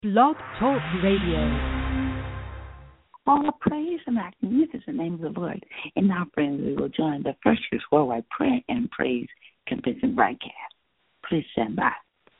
Blog Talk Radio. All praise the magnificent name of the Lord. And now, friends, we will join the First Church Worldwide Prayer and Praise Convention broadcast. Please stand by.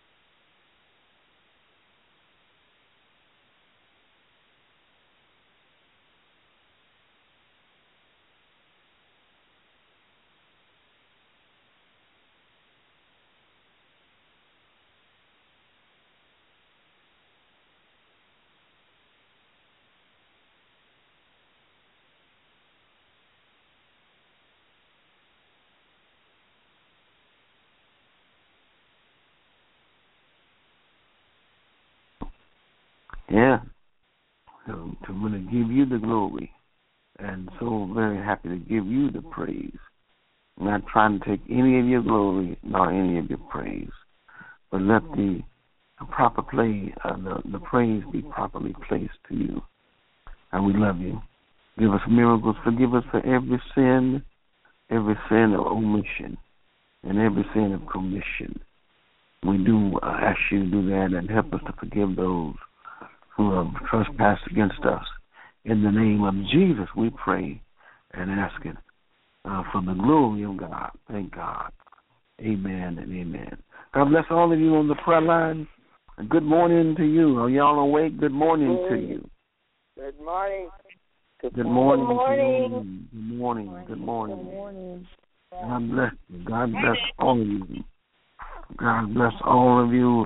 Yeah, so I'm going to give you the glory, and so very happy to give you the praise. I'm not trying to take any of your glory nor any of your praise, but let the proper play, the praise be properly placed to you. And we love you. Give us miracles. Forgive us for every sin of omission, and every sin of commission. We do ask you to do that and help us to forgive those who have trespassed against us. In the name of Jesus, we pray and ask it for the glory of God. Thank God. Amen and amen. God bless all of you on the prayer line. And good morning to you. Are y'all awake? Good morning to you. Good morning. Good morning. Good morning. Good morning. God bless you. God bless all of you. God bless all of you.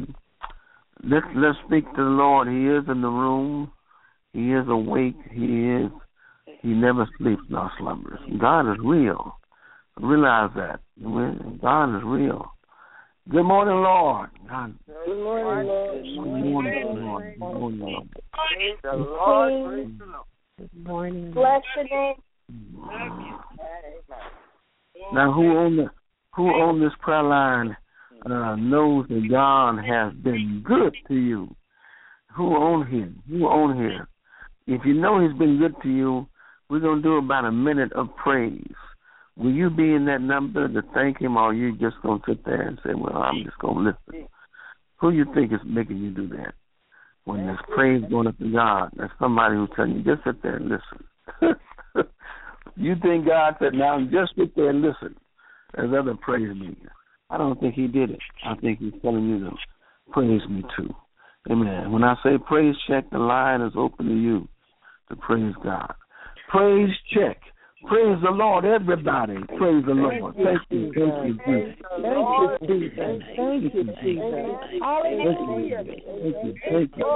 Let's speak to the Lord. He is in the room. He is awake. He never sleeps nor slumbers. God is real. Realize that. God is real. Good morning, Lord. God. Good morning, Lord. Good morning, Lord. Good morning, Lord. Praise the Lord. Praise the Lord. Good morning. Bless the name. Now, who on this prayer line knows that God has been good to you? Who on here? If you know He's been good to you, we're going to do about a minute of praise. Will you be in that number to thank Him, or are you just going to sit there and say, well, I'm just going to listen? Who you think is making you do that? When there's praise going up to God, there's somebody who's telling you, just sit there and listen. You think God said, now just sit there and listen. There's other praise meetings. I don't think He did it. I think He's telling you to praise me too. Amen. When I say praise check, the line is open to you to praise God. Praise check. Praise the Lord, everybody. Praise the Lord. Thank you, Jesus. Thank you, Jesus. Thank you, Jesus. Hallelujah. Thank you.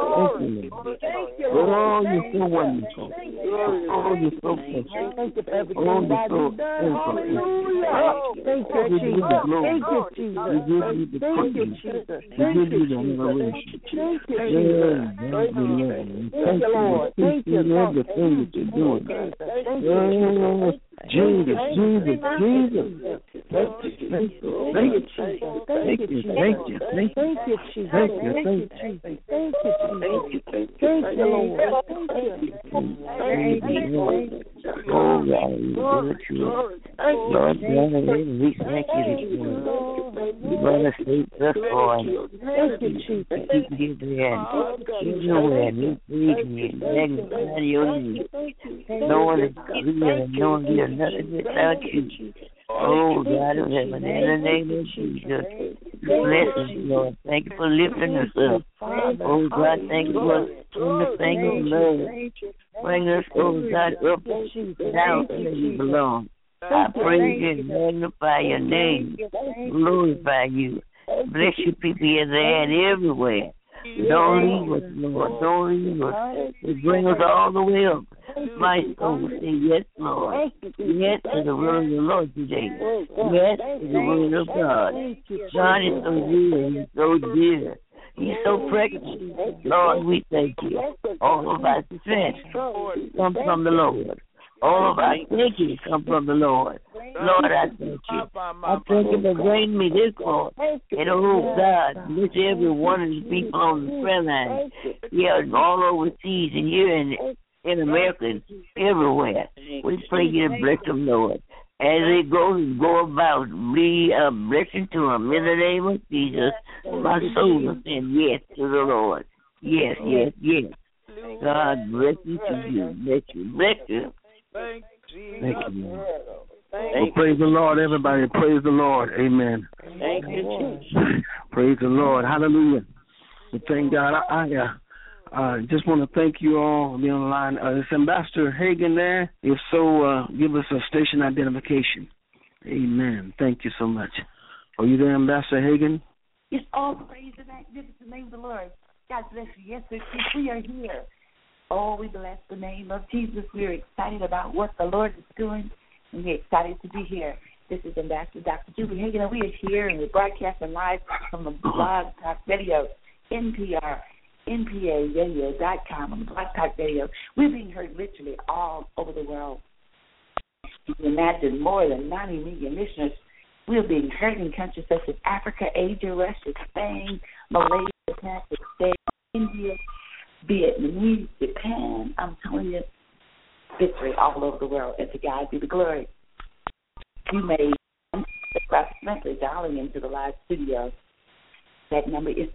Oh, you're so wonderful. Oh, you're so precious. Thank you for everything Oh, God you're so has done. Hallelujah. Thank you, Jesus. Thank you, Jesus. We give you the Thank you, praise. Jesus. We Thank give you, you the Jesus. adoration. Thank you, Yeah, Jesus. God, we love you. Thank you, Lord. Thank you, for Lord. everything that you're doing. Thank you, Yeah, Jesus. Thank you, Jesus. Thank you. Thank you, Jesus. Thank you, Jesus. Thank you, Jesus. Thank you, Jesus. Thank you, Jesus. Thank you, Lord. Thank you. Oh, God, we give it to you. Lord, we thank you this morning. You brought us safe thus far. Thank you, Jesus. Keep you there. Keep you there. We praise you and magnify your name. No one is clear and no one is nothing without you. Oh, God of heaven, in the name of Jesus, bless us, Lord. Thank you for lifting us up. Oh, God, thank you for doing the thing of love. Bring us, oh, God, up down where you belong. I praise you and magnify your name, glorify you. Bless your people here, there, and everywhere. Don't leave us, Lord. Don't leave us. You bring us all the way up. My soul say, yes, Lord. Yes to the will of the Lord today. Yes to the will of God. God is so good. He's so dear. He's so precious. Lord, we thank you. All of our strength comes from the Lord. All of our thinking come from the Lord. Lord, I thank you. I thank you for bringing me this far. And oh, God, bless every one of the people on the prayer line. Yeah, all overseas and here in America and everywhere. We pray you to bless them, Lord. As they go about, be a blessing to them. In the name of Jesus, my soul will say yes to the Lord. Yes. God bless you to you. Bless you. Thank Thank you, Lord. Well, praise the Lord, everybody. Praise the Lord. Amen. Thank you, Praise the Lord. Hallelujah. We thank God. I just want to thank you all for being on the line. Is Ambassador Hagan there? If so, give us a station identification. Amen. Thank you so much. Are you there, Ambassador Hagan? Yes, all praise the magnificent name of the Lord. God bless you. Yes, we are here. Oh, we bless the name of Jesus. We're excited about what the Lord is doing, and we're excited to be here. This is Ambassador Dr. Julie Hagan, and we are here, and we're broadcasting live from the Blog Talk Radio, NPRadio.com, on the Blog Talk Radio. We're being heard literally all over the world. You can imagine more than 90 million listeners. We're being heard in countries such as Africa, Asia, Russia, Spain, Malaysia, Pakistan, India, Vietnamese, Japan. I'm telling you, victory all over the world, and to God be the glory. You may approximately dialing into the live studio. That number is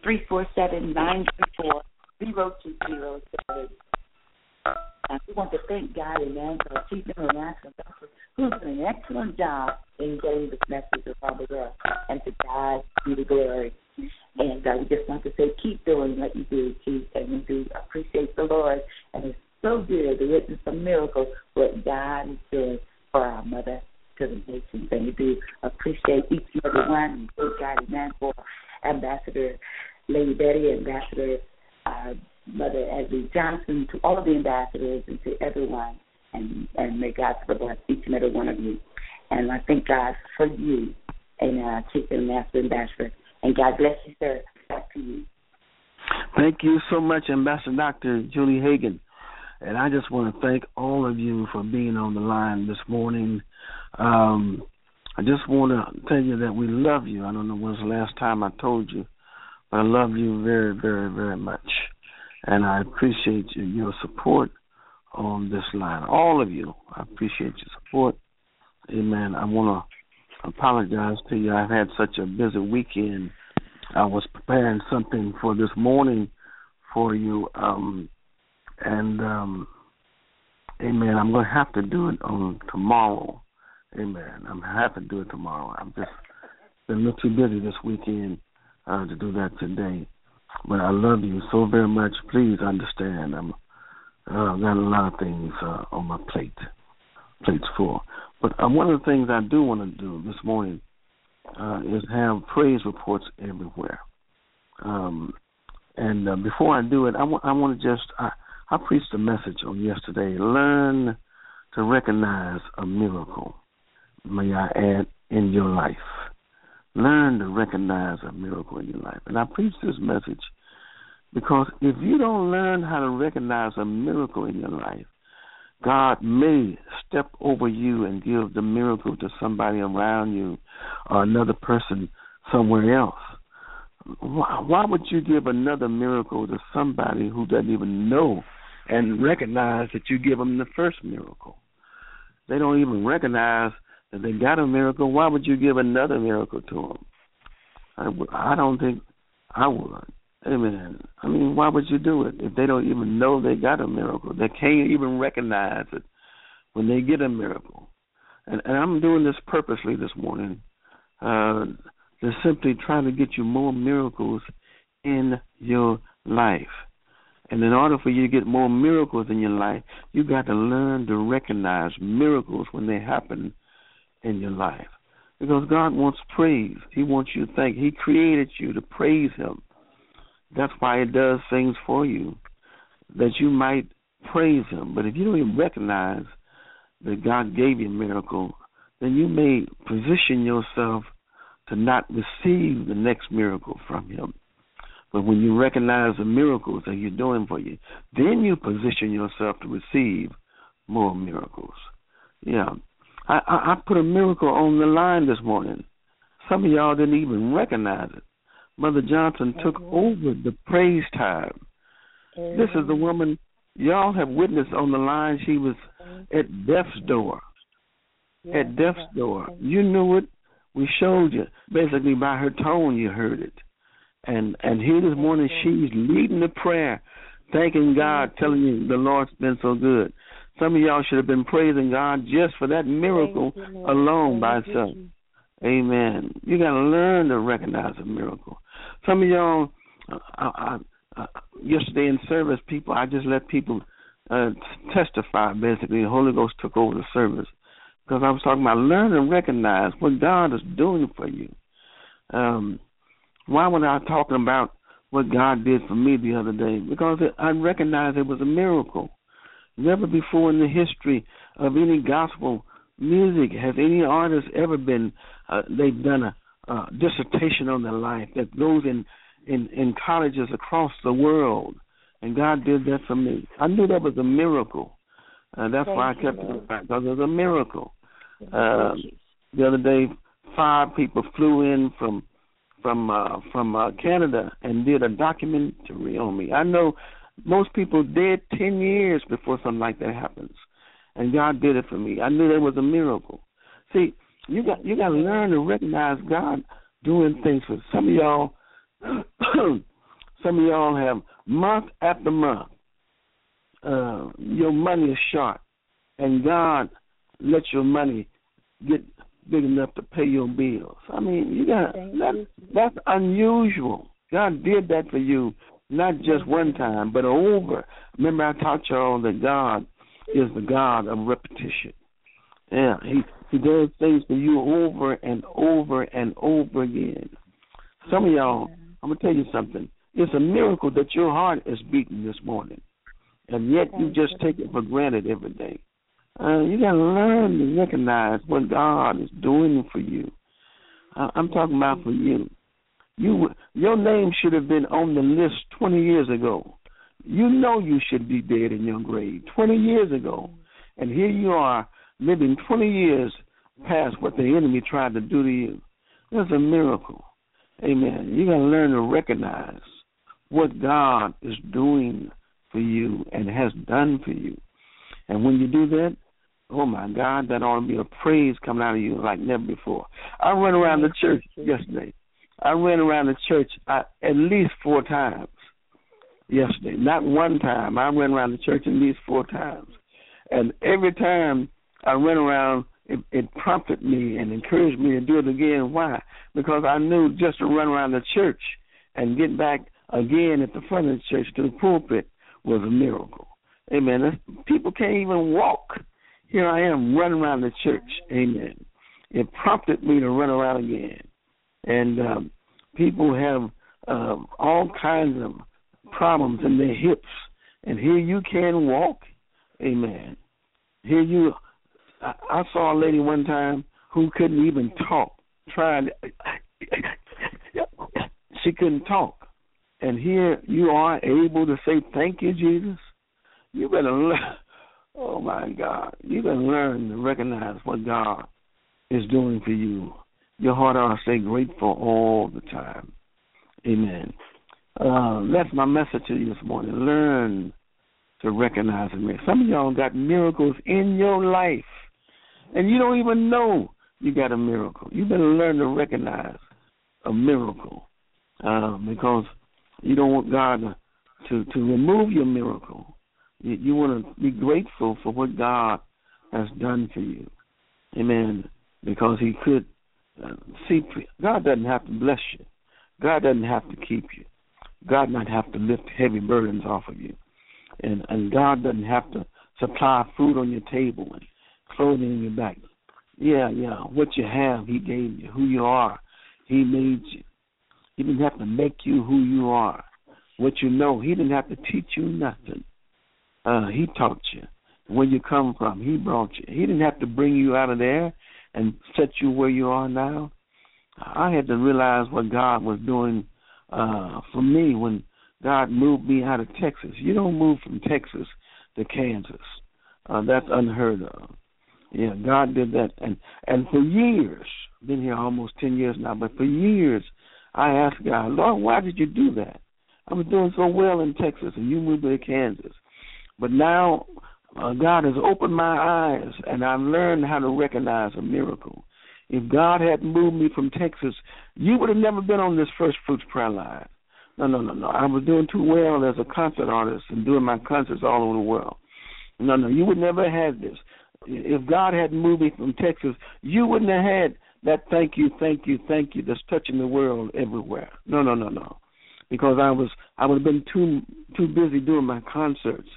347-934-0207. We want to thank God, amen, for our Chief International Doctor, who's done an excellent job in getting this message around the world. And to God be the glory. And we just want to say, keep doing what you do, Chief, and we do appreciate the Lord. And it's so good to witness a miracle, what God is doing for our mother to the nations. And we do appreciate each and every one. And thank God, amen, for Ambassador Lady Betty, Ambassador Mother Ashley Johnson, to all of the ambassadors and to everyone, and may God bless each and every one of you. And I thank God for you, and Chief and Master Ambassador. And God bless you, sir. Back to you. Thank you so much, Ambassador Dr. Julie Hagan. And I just want to thank all of you for being on the line this morning. I just want to tell you that we love you. I don't know when was the last time I told you, but I love you very, very, very much. And I appreciate your support on this line. All of you, I appreciate your support. Amen. I want to apologize to you. I've had such a busy weekend. I was preparing something for this morning for you. Amen, I'm going to have to do it on tomorrow. Amen. I'm going to have to do it tomorrow. I've just been a little too busy this weekend to do that today. But I love you so very much. Please understand, I've got a lot of things on my plate's full. But one of the things I do want to do this morning is have praise reports everywhere. Before I do it, I want to just, I preached a message on yesterday, learn to recognize a miracle, may I add, in your life. Learn to recognize a miracle in your life. And I preach this message because if you don't learn how to recognize a miracle in your life, God may step over you and give the miracle to somebody around you or another person somewhere else. Why would you give another miracle to somebody who doesn't even know and recognize that you give them the first miracle? They don't even recognize that they got a miracle. Why would you give another miracle to them? I don't think I would. Amen. I mean, why would you do it if they don't even know they got a miracle? They can't even recognize it when they get a miracle. And I'm doing this purposely this morning to simply try to get you more miracles in your life. And in order for you to get more miracles in your life, you got to learn to recognize miracles when they happen in your life. Because God wants praise. He wants you to thank. He created you to praise Him. That's why He does things for you, that you might praise Him. But if you don't even recognize that God gave you a miracle, then you may position yourself to not receive the next miracle from Him. But when you recognize the miracles that He's doing for you, then you position yourself to receive more miracles. Yeah. I put a miracle on the line this morning. Some of y'all didn't even recognize it. Mother Johnson took over the praise time. This is the woman y'all have witnessed on the line. She was at death's door. At death's door. You knew it. We showed you. Basically, by her tone, you heard it. And here this morning, she's leading the prayer, thanking God, telling you the Lord's been so good. Some of y'all should have been praising God just for that miracle alone by itself. Amen. You got to learn to recognize a miracle. Some of y'all, yesterday in service, I just let people testify, basically. The Holy Ghost took over the service because I was talking about learn and recognize what God is doing for you. Why was I talking about what God did for me the other day? Because I recognized it was a miracle. Never before in the history of any gospel music has any artist ever been, they've done a dissertation on their life that goes in colleges across the world. And God did that for me. I knew that was a miracle. That's why I kept it back, because it was a miracle. The other day, 5 people flew in from Canada and did a documentary on me. I know most people dead 10 years before something like that happens, and God did it for me. I knew that was a miracle. See, you got to learn to recognize God doing things for some of y'all. Some of y'all have month after month, your money is short, and God lets your money get big enough to pay your bills. I mean, you got that's unusual. God did that for you, not just one time, but over. Remember, I taught y'all that God is the God of repetition. Yeah, He does things for you over and over and over again. Some of y'all, I'm gonna tell you something. It's a miracle that your heart is beating this morning, and yet you just take it for granted every day. You got to learn to recognize what God is doing for you. I'm talking about for you. Your name should have been on the list 20 years ago. You know you should be dead in your grave 20 years ago, and here you are living 20 years past what the enemy tried to do to you. That's a miracle. Amen. You got to learn to recognize what God is doing for you and has done for you. And when you do that, oh, my God, that ought to be a praise coming out of you like never before. I ran around the church yesterday. I ran around the church at least 4 times yesterday. Not one time. I ran around the church at least 4 times. And every time I ran around, it prompted me and encouraged me to do it again. Why? Because I knew just to run around the church and get back again at the front of the church to the pulpit was a miracle. Amen. People can't even walk. Here I am running around the church. Amen. It prompted me to run around again. And people have all kinds of problems in their hips. And here you can walk. Amen. Here I saw a lady one time who couldn't even talk. She couldn't talk. And here you are able to say, thank you, Jesus. You better learn. Oh, my God. You better learn to recognize what God is doing for you. Your heart ought to stay grateful all the time. Amen. That's my message to you this morning. Learn to recognize it. Some of y'all got miracles in your life, and you don't even know you got a miracle. You better learn to recognize a miracle because you don't want God to remove your miracle. You want to be grateful for what God has done for you. Amen. Because He could see, God doesn't have to bless you. God doesn't have to keep you. God doesn't have to lift heavy burdens off of you. And God doesn't have to supply food on your table and clothing in your back. Yeah. What you have, He gave you. Who you are, He made you. He didn't have to make you who you are. What you know, He didn't have to teach you nothing. He taught you. Where you come from, He brought you. He didn't have to bring you out of there and set you where you are now. I had to realize what God was doing for me when God moved me out of Texas. You don't move from Texas to Kansas. That's unheard of. Yeah, God did that. And for years, I've been here almost 10 years now, but for years I asked God, Lord, why did you do that? I was doing so well in Texas, and you moved me to Kansas. But now God has opened my eyes, and I've learned how to recognize a miracle. If God hadn't moved me from Texas, you would have never been on this First Fruits prayer line. No. I was doing too well as a concert artist and doing my concerts all over the world. No, you would never have had this. If God hadn't moved me from Texas, you wouldn't have had that thank you that's touching the world everywhere. No. Because I would have been too busy doing my concerts.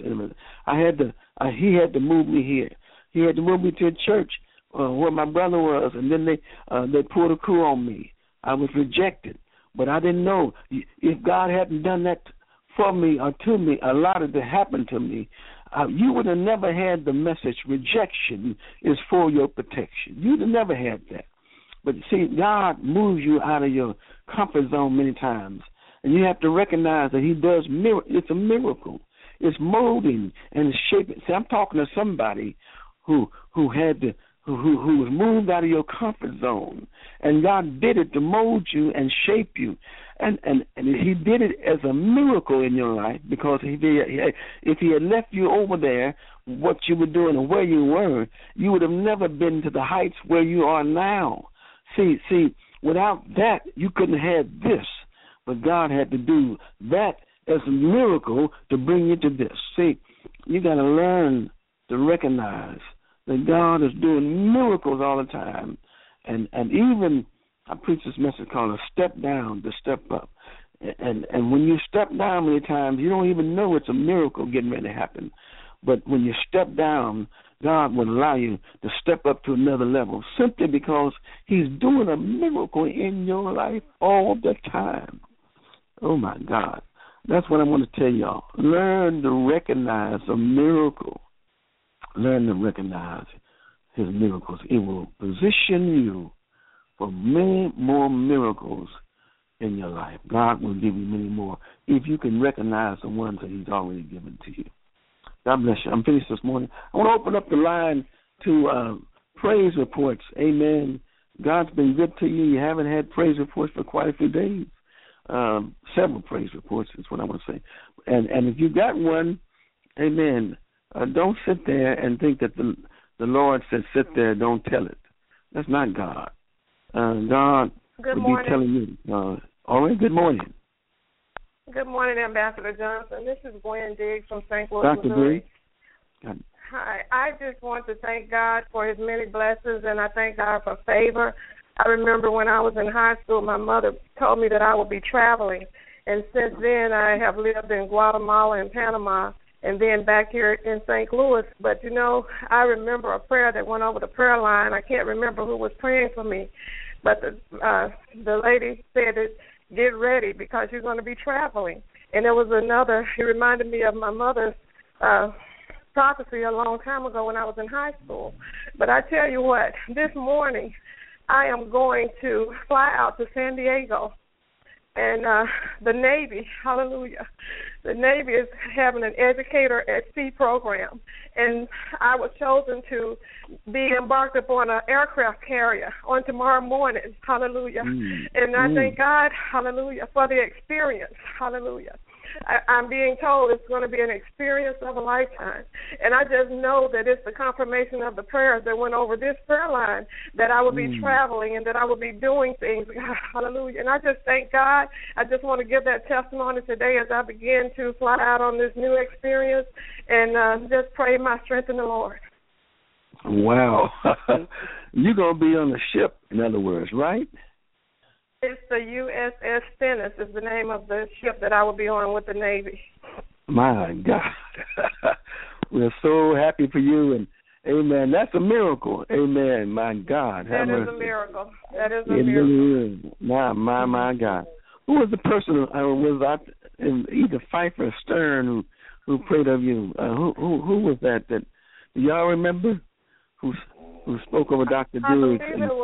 He had to move me here. He had to move me to a church where my brother was, and then they pulled a coup on me. I was rejected, but I didn't know if God hadn't done that for me or to me, allowed it to happen to me. You would have never had the message, rejection is for your protection. You'd have never had that. But see, God moves you out of your comfort zone many times. And you have to recognize that he does it's a miracle. It's molding and shaping. See, I'm talking to somebody who was moved out of your comfort zone. And God did it to mold you and shape you. And he did it as a miracle in your life, because if he had left you over there, what you were doing and where you were, you would have never been to the heights where you are now. See, without that, you couldn't have this. But God had to do that as a miracle to bring you to this. See, you got to learn to recognize that God is doing miracles all the time. And even, I preach this message called a step down to step up. And when you step down many times, you don't even know it's a miracle getting ready to happen. But when you step down, God will allow you to step up to another level simply because he's doing a miracle in your life all the time. Oh, my God. That's what I want to tell y'all. Learn to recognize a miracle. Learn to recognize his miracles. It will position you for many more miracles in your life. God will give you many more if you can recognize the ones that he's already given to you. God bless you. I'm finished this morning. I want to open up the line to praise reports. Amen. God's been good to you. You haven't had praise reports for quite a few days. Several praise reports is what I want to say. And if you got one, amen, don't sit there and think that the Lord said sit there, don't tell it. That's not God. God would be telling you. All right, good morning. Good morning, Ambassador Johnson. This is Gwen Diggs from St. Louis, Dr. Missouri. Briggs. Hi. I just want to thank God for his many blessings, and I thank God for favor. I remember when I was in high school, my mother told me that I would be traveling, and since then I have lived in Guatemala and Panama, and then back here in St. Louis. But, you know, I remember a prayer that went over the prayer line. I can't remember who was praying for me, but the lady said that, get ready because you're going to be traveling. And there was another, it reminded me of my mother's prophecy a long time ago when I was in high school. But I tell you what, this morning I am going to fly out to San Diego. And the Navy, hallelujah, the Navy is having an Educator at Sea program. And I was chosen to be embarked upon an aircraft carrier on tomorrow morning, hallelujah. And I thank God, hallelujah, for the experience, hallelujah. I'm being told it's going to be an experience of a lifetime. And I just know that it's the confirmation of the prayers that went over this prayer line that I will be traveling and that I will be doing things. Hallelujah. And I just thank God. I just want to give that testimony today as I begin to fly out on this new experience and just pray my strength in the Lord. Wow. You're going to be on the ship, in other words, right? It's the USS Stennis is the name of the ship that I will be on with the Navy. My God. We're so happy for you, and amen. That's a miracle. Amen. My God. That is a miracle. That is a miracle. Really is. My God. Who was the person was either Pfeiffer or Stern who prayed of you? Who was that? Do y'all remember? Who spoke over Dr. Dewey?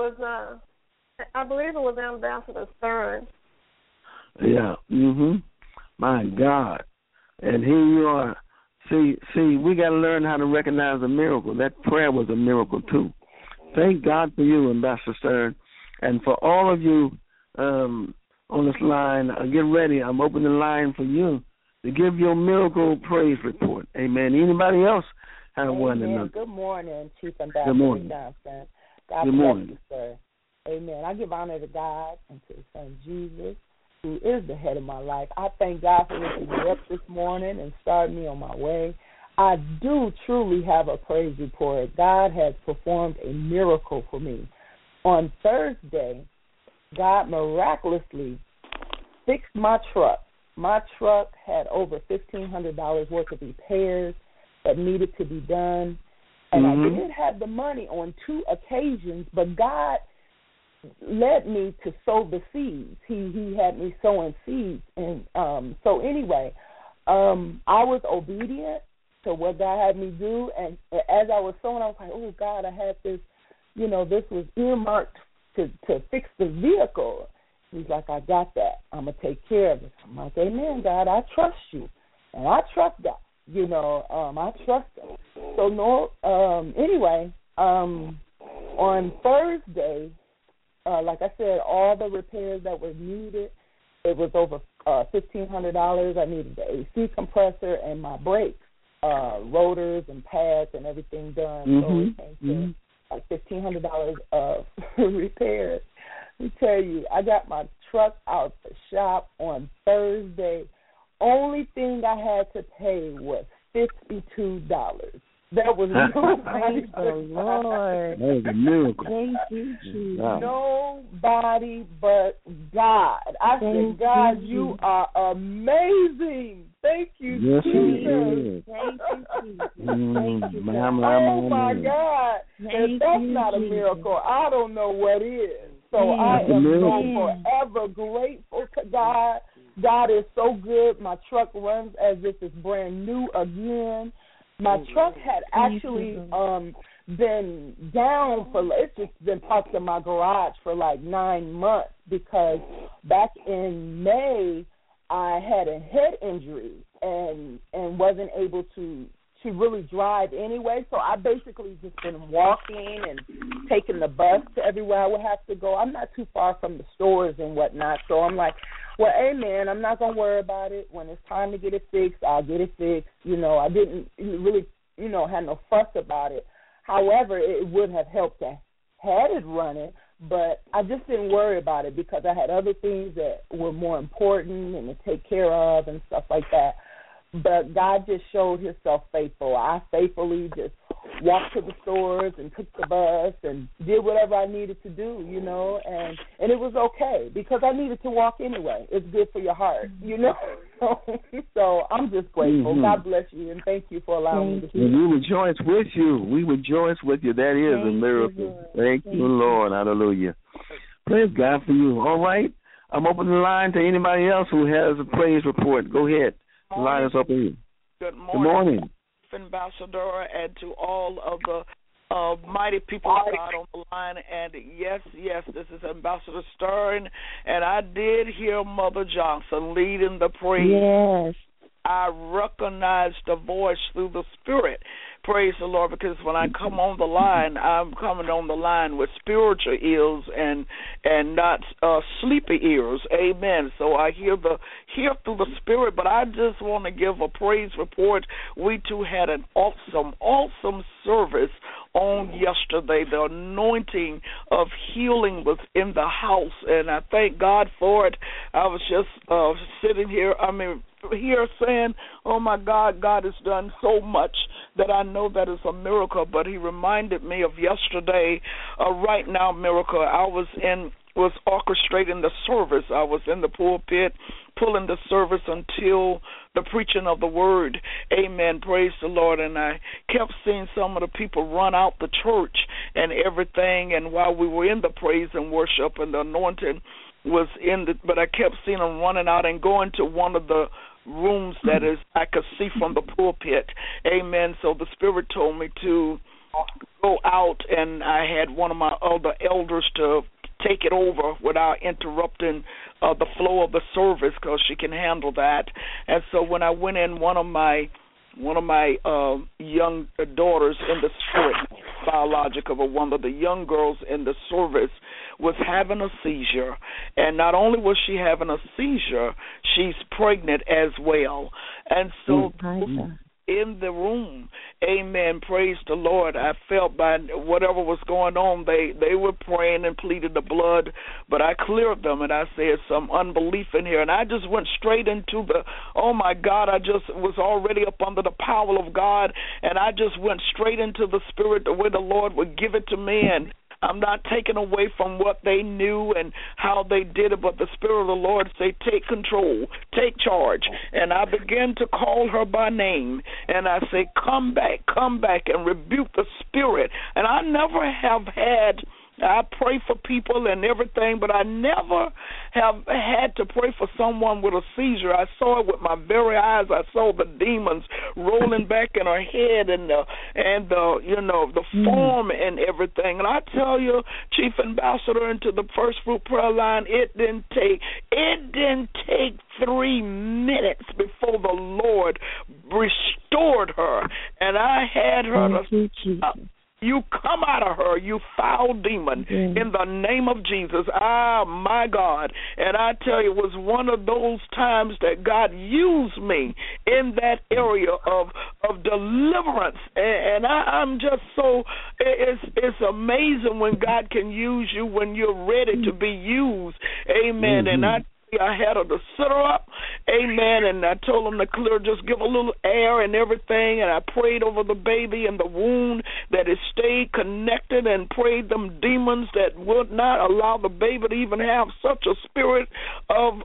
I believe it was Ambassador Stern. Yeah. My God. And here you are. See, we got to learn how to recognize a miracle. That prayer was a miracle, too. Thank God for you, Ambassador Stern. And for all of you on this line, get ready. I'm opening the line for you to give your miracle praise report. Amen. Anybody else have one? Good morning, Chief Ambassador Johnson. God Good morning. bless you, sir. Amen. I give honor to God and to His Son Jesus, who is the head of my life. I thank God for waking me up this morning and starting me on my way. I do truly have a praise report. God has performed a miracle for me. On Thursday, God miraculously fixed my truck. My truck had over $1,500 worth of repairs that needed to be done. And I did have the money on 2 occasions, but God led me to sow the seeds. He had me sowing seeds. And so anyway, I was obedient to what God had me do. And as I was sowing, I was like, oh, God, I had this, this was earmarked to fix the vehicle. He's like, I got that. I'm going to take care of it. I'm like, amen, God, I trust you. And I trust God. I trust him. So, anyway, on Thursday, like I said, all the repairs that were needed, it was over $1,500. I needed the AC compressor and my brakes, rotors and pads and everything done. So it came to like $1,500 of repairs. Let me tell you, I got my truck out the shop on Thursday. Only thing I had to pay was $52. That was nobody. The Lord. That was a miracle. Thank you, Jesus. Nobody but God. I said, God, you are amazing. Thank you, yes, Jesus. Thank you, Jesus. Thank you, oh, my God. If that's not a miracle, I don't know what is. So I am so forever grateful to God. God is so good. My truck runs as if it's brand new again. My truck had actually been down it's just been parked in my garage for like 9 months because back in May I had a head injury and wasn't able to really drive anyway. So I basically just been walking and taking the bus to everywhere I would have to go. I'm not too far from the stores and whatnot. So I'm like, well, amen, I'm not going to worry about it. When it's time to get it fixed, I'll get it fixed. I didn't really, have no fuss about it. However, it would have helped to had it running, but I just didn't worry about it because I had other things that were more important and to take care of and stuff like that. But God just showed himself faithful. I faithfully just walked to the stores and took the bus and did whatever I needed to do, and it was okay because I needed to walk anyway. It's good for your heart, So I'm just grateful. God bless you, and thank you for allowing me to share. We rejoice with you. We rejoice with you. That is a miracle. Thank you, Lord. Hallelujah. Praise God for you. All right. I'm opening the line to anybody else who has a praise report. Go ahead. The line is open. Good morning. Good morning. Ambassador, and to all of the mighty people of God on the line. And yes, this is Ambassador Stern, and I did hear Mother Johnson leading the praise. Yes. I recognized the voice through the Spirit. Praise the Lord, because when I come on the line, I'm coming on the line with spiritual ears and not sleepy ears. Amen. So I hear through the Spirit, but I just want to give a praise report. We too had an awesome service on yesterday. The anointing of healing was in the house, and I thank God for it. I was just sitting here, saying, oh, my God, God has done so much that I know that is a miracle. But he reminded me of yesterday, right now miracle. I was orchestrating the service. I was in the pulpit pulling the service until the preaching of the word. Amen. Praise the Lord. And I kept seeing some of the people run out the church and everything. And while we were in the praise and worship and the anointing was but I kept seeing them running out and going to one of the rooms that is I could see from the pulpit. Amen. So the Spirit told me to go out, and I had one of my other elders to take it over without interrupting the flow of the service, because she can handle that. And so when I went in, one of my young daughters in the Spirit, biological, but one of the young girls in the service was having a seizure. And not only was she having a seizure, she's pregnant as well. And so in the room. Amen. Praise the Lord. I felt by whatever was going on, they were praying and pleaded the blood, but I cleared them, and I said some unbelief in here, and I just went straight into the, oh my God, I just was already up under the power of God, and I just went straight into the Spirit the way the Lord would give it to me, and I'm not taking away from what they knew and how they did it, but the Spirit of the Lord say, take control, take charge. And I began to call her by name, and I say, come back, and rebuke the spirit. And I never have had, I pray for people and everything, but I never have had to pray for someone with a seizure. I saw it with my very eyes. I saw the demons rolling back in her head and the form and everything. And I tell you, Chief Ambassador, into the First Fruit Prayer Line, it didn't take 3 minutes before the Lord restored her, and I had her to stop. You come out of her, you foul demon, in the name of Jesus. Ah, my God. And I tell you, it was one of those times that God used me in that area of deliverance. And I'm just so, it's amazing when God can use you when you're ready to be used. Amen. And I had her to sit her up, amen, and I told them to clear, just give a little air and everything, and I prayed over the baby and the wound that it stayed connected, and prayed them demons that would not allow the baby to even have such a spirit of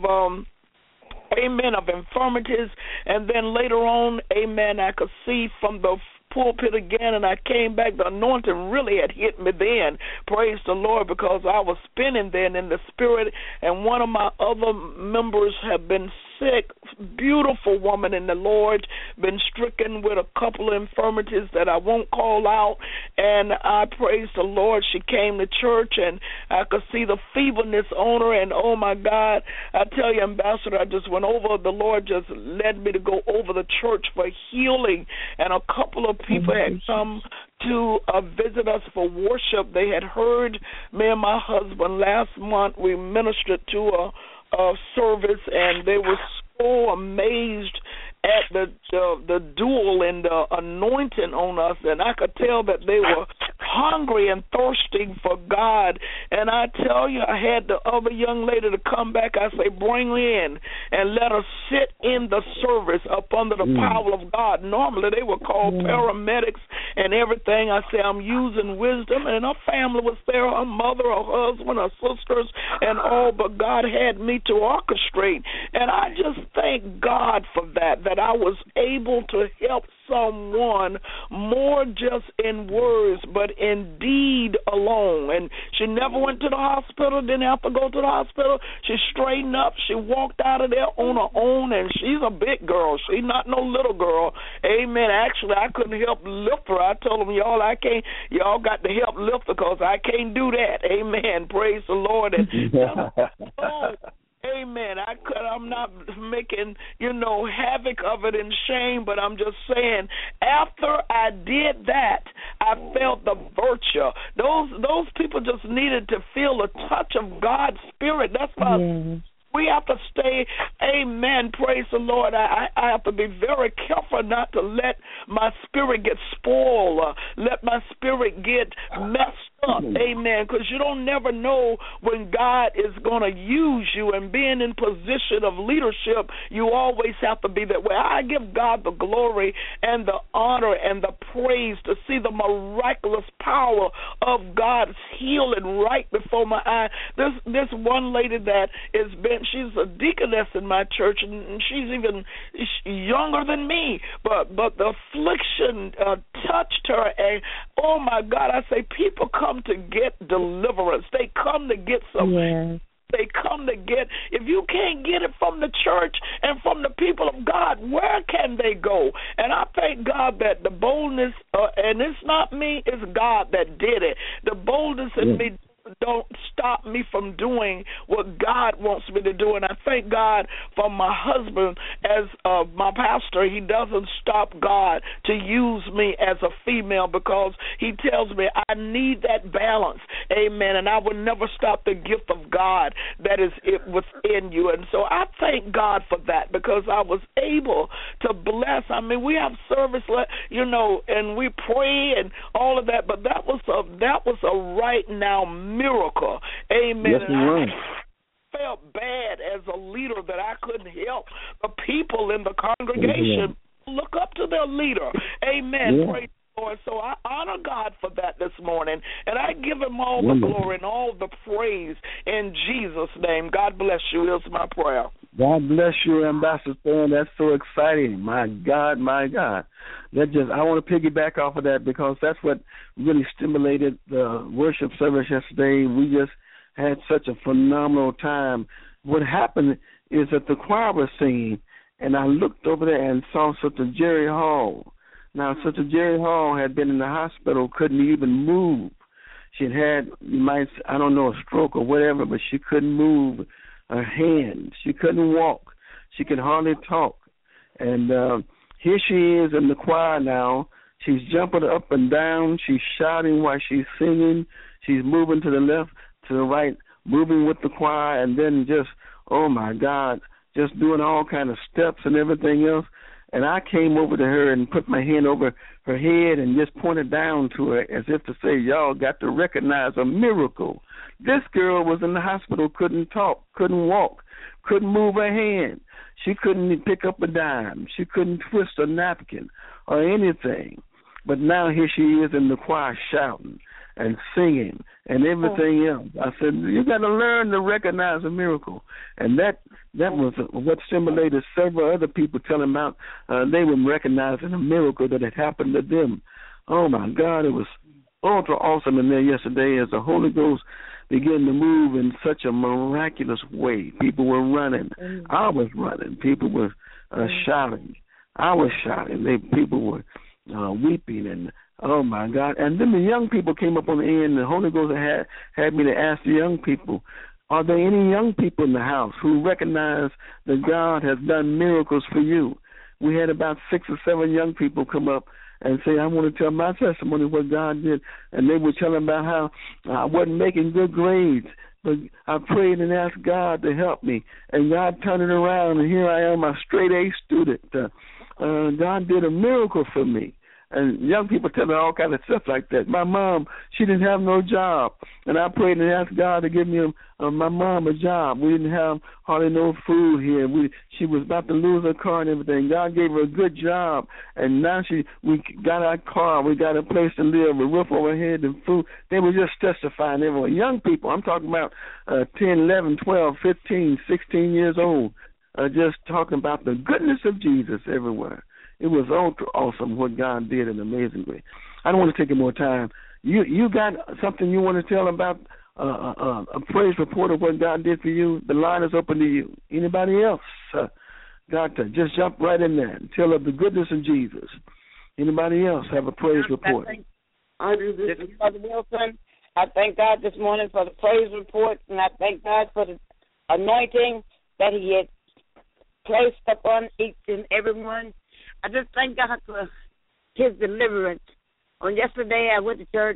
infirmities. And then later on, amen, I could see from the pulpit again, and I came back. The anointing really had hit me then, praise the Lord, because I was spinning then in the spirit, and one of my other members had been sick, beautiful woman in the Lord, been stricken with a couple of infirmities that I won't call out, and I praise the Lord. She came to church, and I could see the feebleness on her, and oh my God, I tell you, Ambassador, I just went over, the Lord just led me to go over the church for healing, and a couple of people had come to visit us for worship. They had heard me and my husband last month. We ministered to a service, and they were so amazed at the duel and the anointing on us, and I could tell that they were hungry and thirsting for God. And I tell you, I had the other young lady to come back. I say, bring her in and let her sit in the service up under the power of God. Normally they were called paramedics and everything. I say, I'm using wisdom, and her family was there, her mother, her husband, her sisters, and all, but God had me to orchestrate. And I just thank God for that I was able to help someone more just in words, but in deed alone. And she never went to the hospital, didn't have to go to the hospital. She straightened up. She walked out of there on her own, and she's a big girl. She's not no little girl. Amen. Actually, I couldn't help lift her. I told them, y'all got to help lift her because I can't do that. Amen. Praise the Lord. And amen. I'm not making, havoc of it and shame, but I'm just saying, after I did that, I felt the virtue. Those people just needed to feel a touch of God's Spirit. That's why we have to stay, amen, praise the Lord. I have to be very careful not to let my spirit get spoiled, let my spirit get messed up, amen, because you don't never know when God is going to use you, and being in position of leadership, you always have to be that way. I give God the glory and the honor and the praise to see the miraculous power of God's healing right before my eye. This one lady that has been, she's a deaconess in my church, and she's even younger than me, but the affliction touched her, and oh my God, I say people come to get deliverance. They come to get some. They come to get. If you can't get it from the church and from the people of God, where can they go? And I thank God that the boldness, and it's not me, it's God that did it. The boldness in me don't stop me from doing what God wants me to do. And I thank God for my husband as my pastor. He doesn't stop God to use me as a female because he tells me I need that balance. Amen. And I will never stop the gift of God that is within you. And so I thank God for that because I was able to bless. I mean, we have service, and we pray and all of that, but that was a right now miracle. Amen. Yes, it was. I felt bad as a leader that I couldn't help the people in the congregation look up to their leader. Amen. Yeah. Praise the Lord. So I honor God for that this morning, and I give him all the glory and all the praise in Jesus' name. God bless you. Here's my prayer. God bless you, Ambassador Thorne. That's so exciting. My God, my God. I want to piggyback off of that because that's what really stimulated the worship service yesterday. We just had such a phenomenal time. What happened is that the choir was singing, and I looked over there and saw Sister Jerry Hall. Now, Sister Jerry Hall had been in the hospital, couldn't even move. She had, a stroke or whatever, but she couldn't move her hand. She couldn't walk. She could hardly talk. And here she is in the choir now. She's jumping up and down. She's shouting while she's singing. She's moving to the left, to the right, moving with the choir, and then just, oh, my God, just doing all kind of steps and everything else. And I came over to her and put my hand over her head and just pointed down to her as if to say, y'all got to recognize a miracle. This girl was in the hospital, couldn't talk, couldn't walk, couldn't move her hand. She couldn't pick up a dime. She couldn't twist a napkin or anything. But now here she is in the choir shouting and singing and everything else. I said, you got to learn to recognize a miracle. And that was what stimulated several other people telling about they were recognizing a miracle that had happened to them. Oh, my God, it was ultra awesome in there yesterday as the Holy Ghost began to move in such a miraculous way. People were running. I was running. People were shouting. I was shouting. People were weeping and oh, my God. And then the young people came up on the end. The Holy Ghost had me to ask the young people, are there any young people in the house who recognize that God has done miracles for you? We had about 6 or 7 young people come up and say, I want to tell my testimony of what God did. And they were telling about how I wasn't making good grades, but I prayed and asked God to help me. And God turned it around, and here I am, a straight A student. God did a miracle for me. And young people telling all kind of stuff like that. My mom, she didn't have no job, and I prayed and asked God to give me my mom a job. We didn't have hardly no food here. She was about to lose her car and everything. God gave her a good job, and now we got our car. We got a place to live, a roof over our head, and food. They were just testifying. They were young people. I'm talking about 10, 11, 12, 15, 16 years old, just talking about the goodness of Jesus everywhere. It was ultra awesome what God did in an amazing way. I don't want to take any more time. You got something you want to tell about a praise report of what God did for you? The line is open to you. Anybody else? Got to just jump right in there and tell of the goodness of Jesus. Anybody else have a praise report? I do this. This is Brother Wilson. I thank God this morning for the praise report, and I thank God for the anointing that He had placed upon each and every one. I just thank God for His deliverance. On yesterday, I went to church.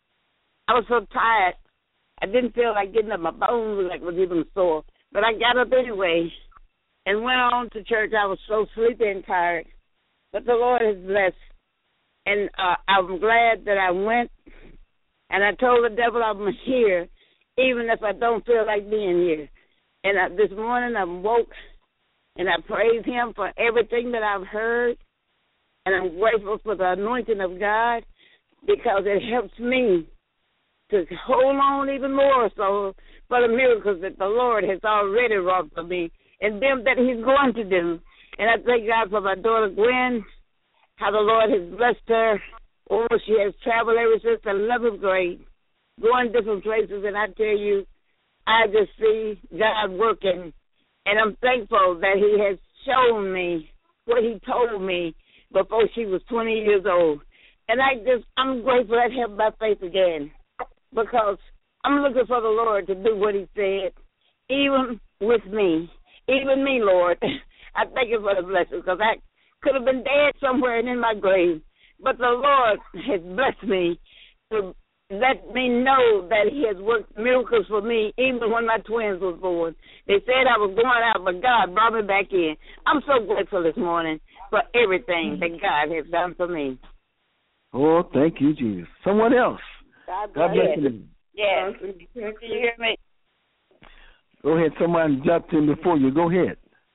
I was so tired. I didn't feel like getting up. My bones was even sore. But I got up anyway and went on to church. I was so sleepy and tired. But the Lord has blessed. And I'm glad that I went. And I told the devil I'm here, even if I don't feel like being here. And this morning I woke. And I praise Him for everything that I've heard. And I'm grateful for the anointing of God because it helps me to hold on even more so for the miracles that the Lord has already wrought for me and them that He's going to do. And I thank God for my daughter Gwen, how the Lord has blessed her. Oh, she has traveled ever since the 11th grade, going different places. And I tell you, I just see God working. And I'm thankful that He has shown me what He told me before she was 20 years old. And I'm grateful that helped my faith again because I'm looking for the Lord to do what he said, even with me. Even me, Lord. I thank you for the blessing, because I could have been dead somewhere and in my grave. But the Lord has blessed me to let me know that he has worked miracles for me, even when my twins was born. They said I was going out, but God brought me back in. I'm so grateful this morning for everything that God has done for me. Oh, thank you, Jesus. Someone else. God bless you. Yes. Can you hear me? Go ahead. Someone jumped in before you. Go ahead.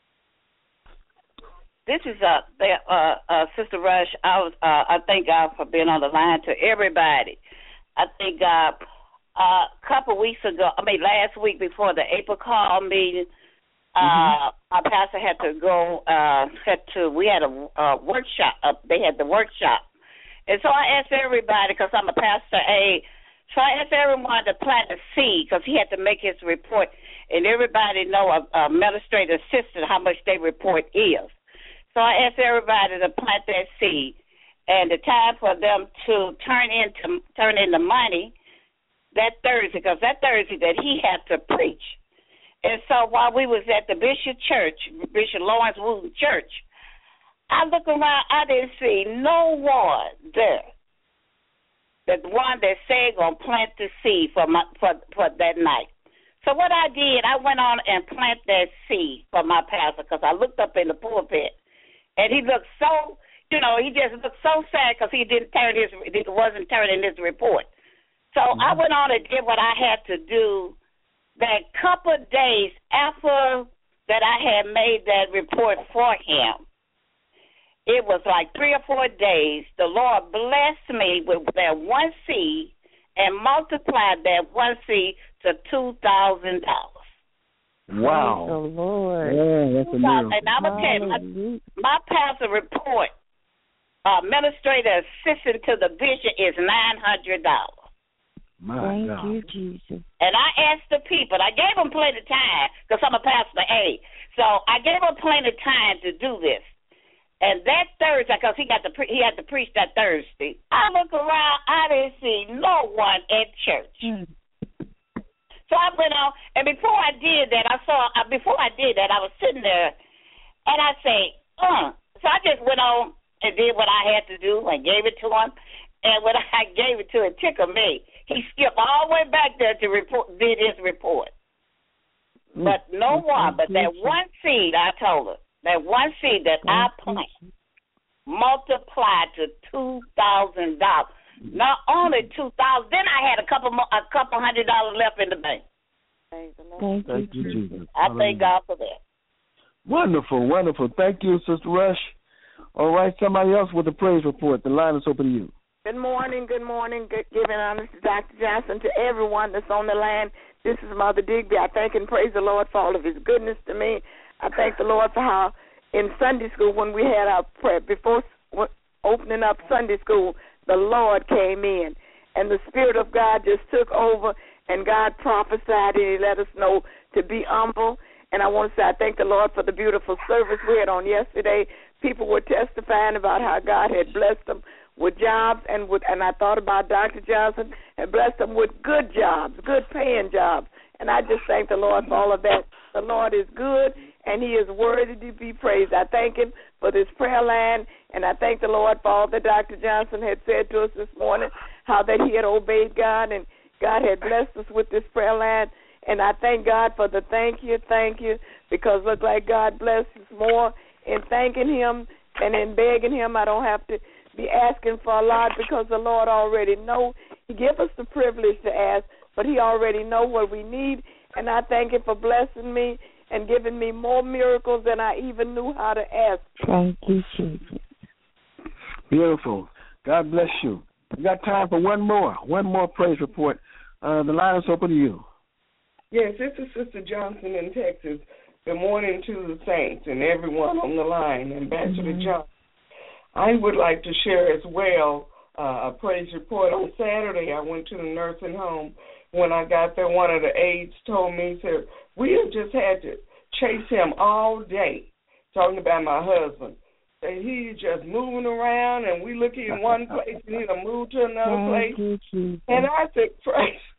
This is Sister Rush. I thank God for being on the line to everybody. I thank God. A couple weeks ago, last week before the April call meeting, our pastor had to go. We had a workshop. They had the workshop, and so I asked everybody, because I'm a pastor so I asked everyone to plant a seed, because he had to make his report, and everybody know a administrative assistant how much their report is. So I asked everybody to plant that seed, and the time for them to turn in the money that Thursday, because that Thursday that he had to preach. And so while we was at the Bishop Church, Bishop Lawrence Wooten Church, I look around, I didn't see no one there. The one that said gonna plant the seed for that night. So what I did, I went on and planted that seed for my pastor, because I looked up in the pulpit, and he looked so, he just looked so sad, because he wasn't turning his report. So I went on and did what I had to do. That couple of days after that I had made that report for him, it was like 3 or 4 days, the Lord blessed me with that one seed and multiplied that one seed to $2,000. Wow. Oh, Lord. Yeah, that's a miracle. And I'm going to tell you, my pastor report, administrative assistant to the bishop, is $900. Thank you, Jesus. And I asked the people, I gave them plenty of time, because I'm a pastor A. So I gave them plenty of time to do this. And that Thursday, because he had to preach that Thursday, I look around, I didn't see no one at church. So I went on, and before I did that, I was sitting there, and I say, So I just went on and did what I had to do and gave it to him. And when I gave it to him, it tickled me. He skipped all the way back there to did his report. But no one, but that one seed, I told her, that one seed that I planted multiplied to $2,000. Not only $2,000, then I had a couple $100 left in the bank. Thank you, Jesus. I thank God for that. Wonderful, wonderful. Thank you, Sister Rush. All right, somebody else with a praise report. The line is open to you. Good morning. Giving honor to Dr. Johnson, to everyone that's on the line. This is Mother Digby. I thank and praise the Lord for all of his goodness to me. I thank the Lord for how in Sunday school, when we had our prayer, before opening up Sunday school, the Lord came in, and the Spirit of God just took over, and God prophesied, and he let us know to be humble. And I want to say I thank the Lord for the beautiful service we had on yesterday. People were testifying about how God had blessed them with jobs, and I thought about Dr. Johnson and blessed them with good jobs, good paying jobs. And I just thank the Lord for all of that. The Lord is good, and he is worthy to be praised. I thank him for this prayer line, and I thank the Lord for all that Dr. Johnson had said to us this morning, how that he had obeyed God, and God had blessed us with this prayer line. And I thank God for the thank you, because look like God blesses more in thanking him and in begging him. I don't have to be asking for a lot, because the Lord already knows. He gives us the privilege to ask, but he already knows what we need. And I thank him for blessing me and giving me more miracles than I even knew how to ask. Thank you, Jesus. Beautiful. God bless you. We got time for one more praise report. The line is open to you. Yes, this is Sister Johnson in Texas. Good morning to the saints and everyone on the line, Ambassador Johnson. I would like to share as well a praise report. On Saturday, I went to the nursing home. When I got there, one of the aides told me, said, we have just had to chase him all day, talking about my husband. That he's just moving around, and we look in one place and he'll move to another place. And I said, praise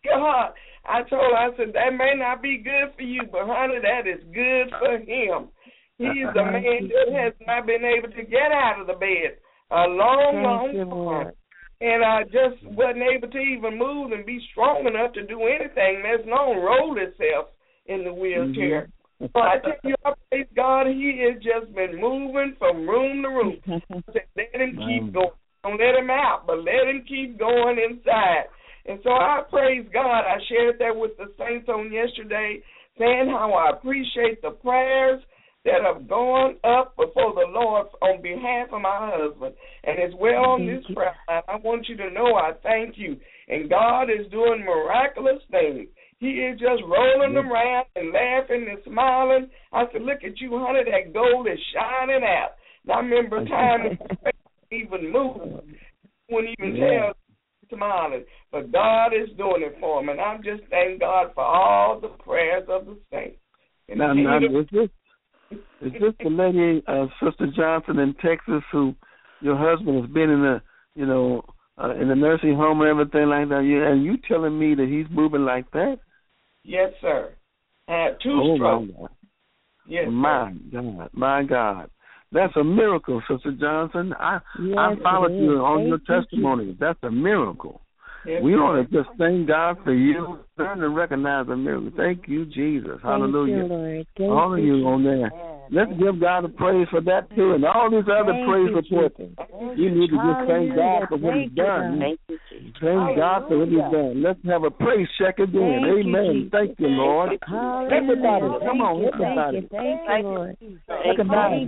God. I told her, I said, that may not be good for you, but honey, that is good for him. He's a man that has not been able to get out of the bed a long time. And I just wasn't able to even move and be strong enough to do anything. There's no roll itself in the wheelchair. Mm-hmm. So I tell you, I praise God, he has just been moving from room to room. I said, let him keep going. Don't let him out, but let him keep going inside. And so I praise God. I shared that with the saints on yesterday, saying how I appreciate the prayers that have gone up before the Lord on behalf of my husband. And as well on this prayer line, I want you to know I thank you. And God is doing miraculous things. He is just rolling around and laughing and smiling. I said, look at you, honey, that gold is shining out. And I remember a time when even moved, wouldn't even tell, smiling. But God is doing it for him. And I'm just thank God for all the prayers of the saints. And is this the lady, Sister Johnson in Texas, who your husband has been in the, in the nursing home and everything like that? And you telling me that he's moving like that? Yes, sir. I had 2 strokes. Yes, my God. That's a miracle, Sister Johnson. I followed you on your testimony. That's a miracle. Yes, we ought to just thank God for you. Learn to recognize a miracle. Thank you, Jesus. Hallelujah. All of you on there. Let's give God a praise for that too, and all these other praise reports. You need to just thank God for what He's done. Thank God for what He's done. Let's have a praise check again. Amen. Thank you, Lord. Everybody, come on, everybody. Thank you, Lord. Recognize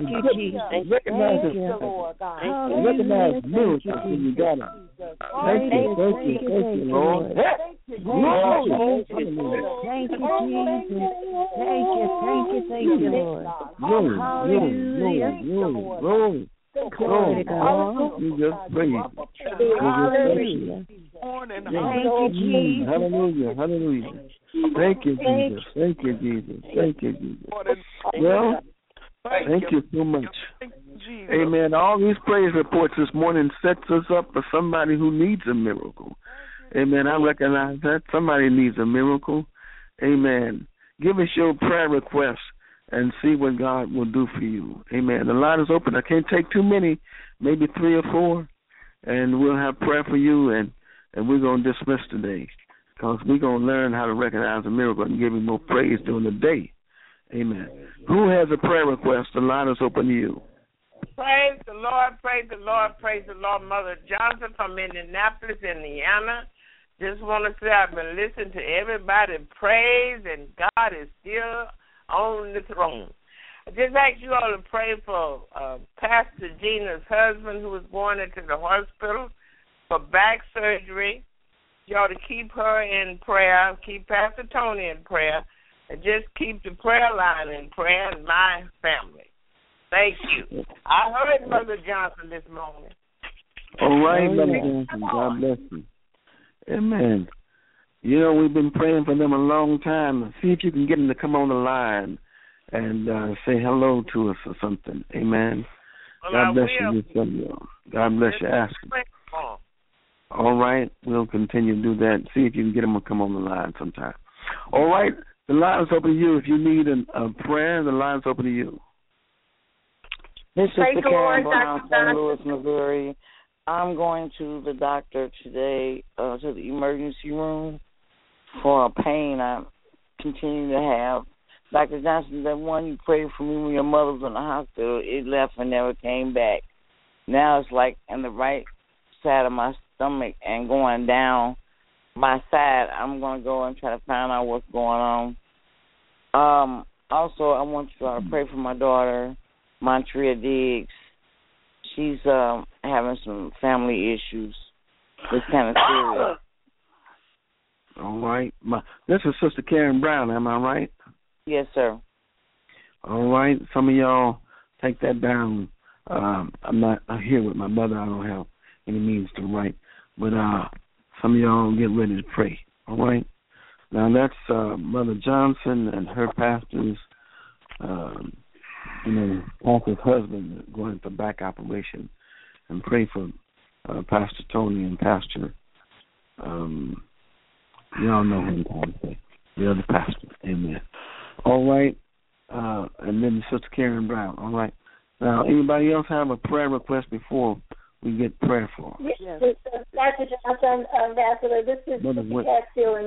miracles when you got them. Thank you, Lord. Thank you, Lord. Glory. You just praise. Hallelujah. Thank you, Jesus. Well, thank you so much. Amen. All these praise reports this morning sets us up for somebody who needs a miracle. Amen. I recognize that. Somebody needs a miracle. Amen. Give us your prayer requests and see what God will do for you. Amen. The line is open. I can't take too many, maybe 3 or 4, and we'll have prayer for you, and we're going to dismiss today because we're going to learn how to recognize a miracle and give Him more praise during the day. Amen. Who has a prayer request? The line is open to you. Praise the Lord, praise the Lord, praise the Lord. Mother Johnson from Indianapolis, Indiana. Just want to say I've been listening to everybody praise, and God is still on the throne. I just ask you all to pray for Pastor Gina's husband who was going into the hospital for back surgery. You ought to keep her in prayer, keep Pastor Tony in prayer, and just keep the prayer line in prayer and my family. Thank you. I heard Mother Johnson this morning. All right, Mother Johnson. God bless you. Amen. We've been praying for them a long time. See if you can get them to come on the line and say hello to us or something. Amen. Well, God bless you. God bless you. Ask them. All right. We'll continue to do that. See if you can get them to come on the line sometime. All right. The line is open to you. If you need a prayer, the line is open to you. This is Sister Karen Brown from Louis, Missouri. I'm going to the doctor today, to the emergency room for a pain I continue to have. Dr. Johnson, that one you prayed for me when your mother was in the hospital, it left and never came back. Now it's like in the right side of my stomach and going down my side. I'm going to go and try to find out what's going on. Also, I want you to pray for my daughter, Montreal Diggs. She's having some family issues. It's kind of serious. All right. This is Sister Karen Brown, am I right? Yes, sir. All right. Some of y'all take that down. I'm not here with my mother. I don't have any means to write. But some of y'all get ready to pray. All right? Now, that's Mother Johnson and her pastor's pastor's husband going for back operation, and pray for Pastor Tony and Pastor Y'all know who I'm trying to say. The other pastor. Amen. All right. And then Sister Karen Brown. All right. Now, anybody else have a prayer request before we get prayer for? Yes. Dr. Johnson, Ambassador, this is Sister Castile.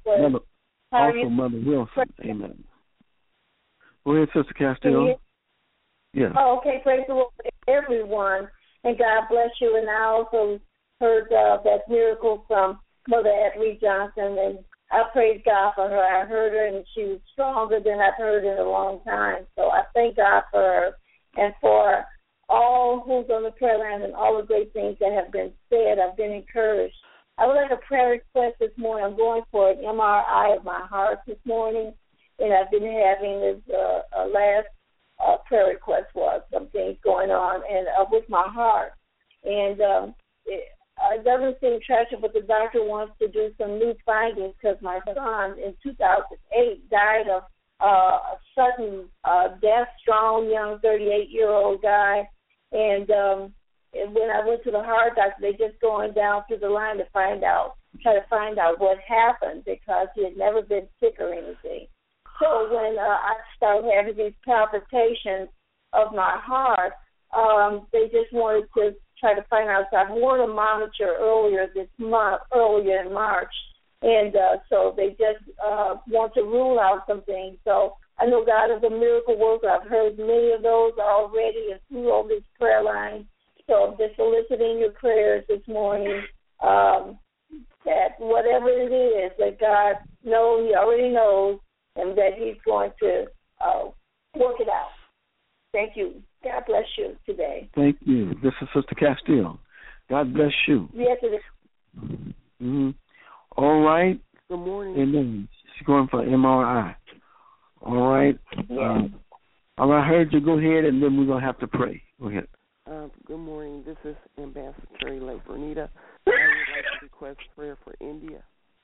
Also, Mother Wilson. Amen. Go ahead, Sister Castile. Yes. Oh, okay. Praise the Lord for everyone. And God bless you. And I also heard that miracle from Mother Edrie Johnson, and I praise God for her. I heard her, and she was stronger than I've heard in a long time. So I thank God for her and for all who's on the prayer line and all the great things that have been said. I've been encouraged. I would like a prayer request this morning. I'm going for an MRI of my heart this morning, and I've been having this last prayer request was some things going on and with my heart. And it doesn't seem tragic, but the doctor wants to do some new findings because my son in 2008 died of a sudden death, strong, young 38-year-old guy. And when I went to the heart doctor, they just going down through the line to try to find out what happened because he had never been sick or anything. So when I started having these palpitations of my heart, they just wanted to try to find out. So I wore a monitor earlier in March, and so they just want to rule out some things. So I know God is a miracle worker. I've heard many of those already and through all these prayer lines. So I'm just soliciting your prayers this morning that whatever it is that God knows, He already knows, and that He's going to work it out. Thank you. God bless you today. Thank you. This is Sister Castile. God bless you. Yes, it is. Mm-hmm. All right. Good morning. And then she's going for MRI. All right. Yes. All right, I heard you. Go ahead, and then we're going to have to pray. Go ahead. Good morning. This is Ambassador Terry Lake Bernita. I would like to request prayer for India.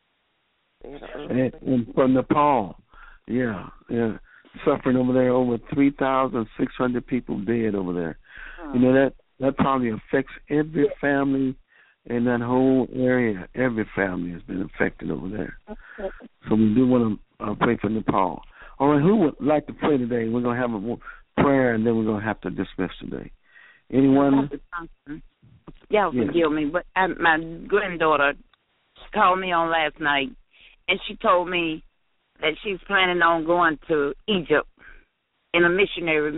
And from Nepal. Yeah. Suffering over there, over 3,600 people dead over there. You know, that probably affects every family in that whole area. Every family has been affected over there. So we do want to pray for Nepal. All right, who would like to pray today? We're going to have a prayer, and then we're going to have to dismiss today. Anyone? Y'all forgive me, but my granddaughter called me on last night, and she told me that she's planning on going to Egypt in a missionary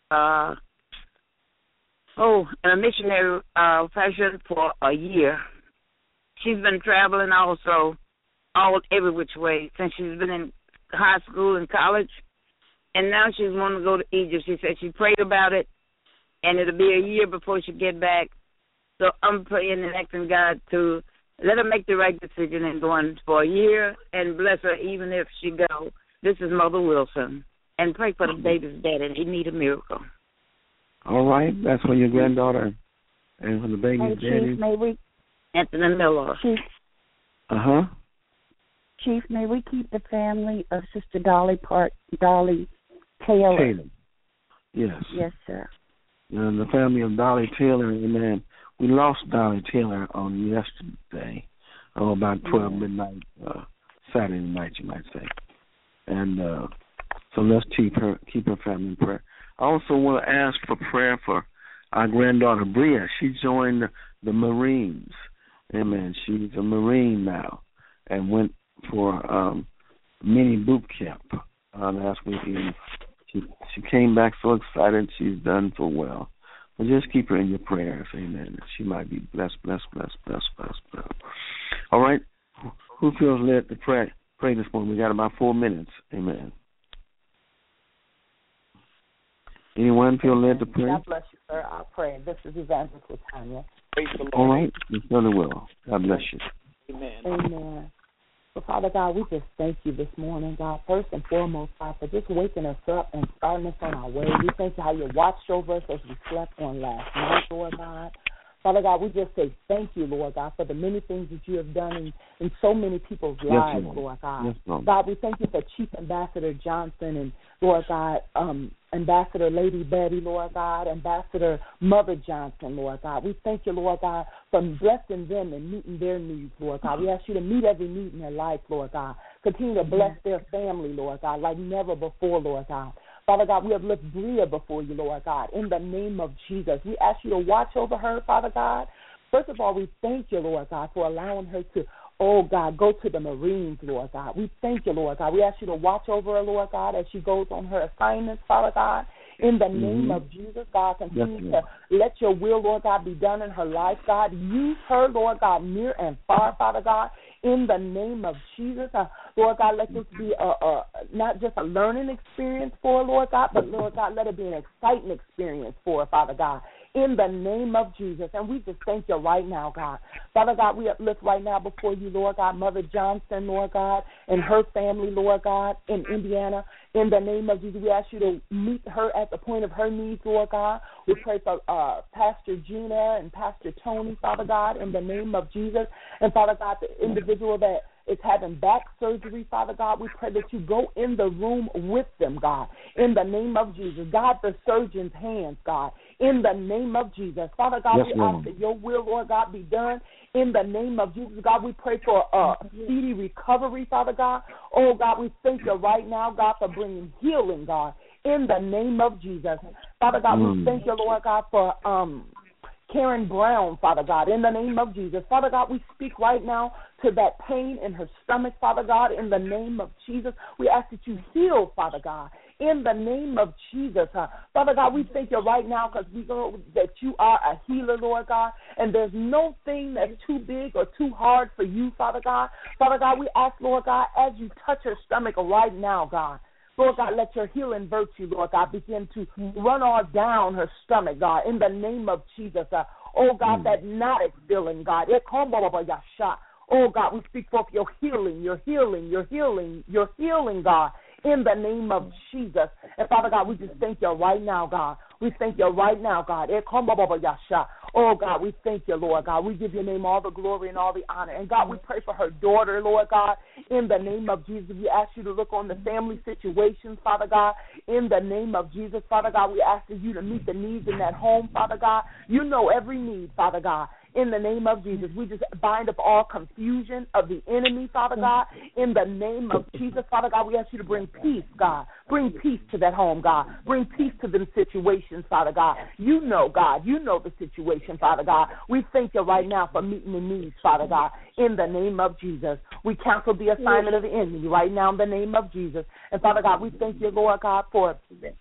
fashion for a year. She's been traveling also every which way since she's been in high school and college, and now she's wanting to go to Egypt. She said she prayed about it, and it'll be a year before she get back. So I'm praying and asking God to let her make the right decision and going for a year and bless her even if she go. This is Mother Wilson. And pray for the baby's daddy. He need a miracle. All right. That's for your granddaughter and for the baby's daddy. Chief, may we? Anthony Miller. Chief. Uh-huh. Chief, may we keep the family of Sister Dolly Taylor? Yes. Yes, sir. And the family of Dolly Taylor, and then we lost Dolly Taylor on yesterday, about 12 midnight, Saturday night, you might say. And so let's keep her family in prayer. I also want to ask for prayer for our granddaughter, Bria. She joined the Marines. Amen. She's a Marine now and went for mini boot camp last weekend. She came back so excited. She's done so well. But just keep her in your prayers, amen. She might be blessed. All right. Who feels led to pray this morning? We got about 4 minutes. Amen. Anyone feel led to pray? God bless you, sir. I'll pray. This is Evangelist Tanya. All right. Miss Brother Will. God bless you. Amen. Amen. So, Father God, we just thank you this morning, God, first and foremost, God, for just waking us up and starting us on our way. We thank you how you watched over us as we slept on last night, Lord God. Father God, we just say thank you, Lord God, for the many things that you have done in so many people's lives, Lord God. Yes, Lord. God, we thank you for Chief Ambassador Johnson and, Lord God, Ambassador Lady Betty, Lord God, Ambassador Mother Johnson, Lord God. We thank you, Lord God, for blessing them and meeting their needs, Lord God. We ask you to meet every need in their life, Lord God. Continue to bless their family, Lord God, like never before, Lord God. Father God, we have lifted Bria before you, Lord God, in the name of Jesus. We ask you to watch over her, Father God. First of all, we thank you, Lord God, for allowing her to, oh God, go to the Marines, Lord God. We thank you, Lord God. We ask you to watch over her, Lord God, as she goes on her assignments, Father God. In the name of Jesus, God, continue to let your will, Lord God, be done in her life, God. Use her, Lord God, near and far, Father God. In the name of Jesus, Lord God, let this be not just a learning experience for her, Lord God, but, Lord God, let it be an exciting experience for her, Father God. In the name of Jesus. And we just thank you right now, God. Father God, we uplift right now before you, Lord God, Mother Johnson, Lord God, and her family, Lord God, in Indiana. In the name of Jesus, we ask you to meet her at the point of her needs, Lord God. We pray for Pastor Gina and Pastor Tony, Father God, in the name of Jesus. And, Father God, the individual that is having back surgery, Father God, we pray that you go in the room with them, God, in the name of Jesus. God, the surgeon's hands, God, in the name of Jesus. Father God, we ask that your will, Lord God, be done in the name of Jesus. God, we pray for speedy recovery, Father God. Oh, God, we thank you right now, God, for bringing healing, God, in the name of Jesus. Father God, we thank you, Lord God, for Karen Brown, Father God, in the name of Jesus. Father God, we speak right now to that pain in her stomach, Father God, in the name of Jesus. We ask that you heal, Father God, in the name of Jesus. Father God, we thank you right now because we know that you are a healer, Lord God, and there's no thing that's too big or too hard for you, Father God. Father God, we ask, Lord God, as you touch her stomach right now, God, Lord God, let your healing virtue, Lord God, begin to run all down her stomach, God, in the name of Jesus. Oh, God, that knotted feeling, God. Oh, God, we speak forth your healing, your healing, your healing, your healing, God, in the name of Jesus. And, Father God, we just thank you right now, God. We thank you right now, God. Oh, God, we thank you, Lord God. We give your name all the glory and all the honor. And, God, we pray for her daughter, Lord God, in the name of Jesus. We ask you to look on the family situations, Father God, in the name of Jesus. Father God, we ask you to meet the needs in that home, Father God. You know every need, Father God. In the name of Jesus, we just bind up all confusion of the enemy, Father God. In the name of Jesus, Father God, we ask you to bring peace, God. Bring peace to that home, God. Bring peace to them situations, Father God. You know, God. You know the situation, Father God. We thank you right now for meeting the needs, Father God. In the name of Jesus, we cancel the assignment of the enemy right now in the name of Jesus. And, Father God, we thank you, Lord God, for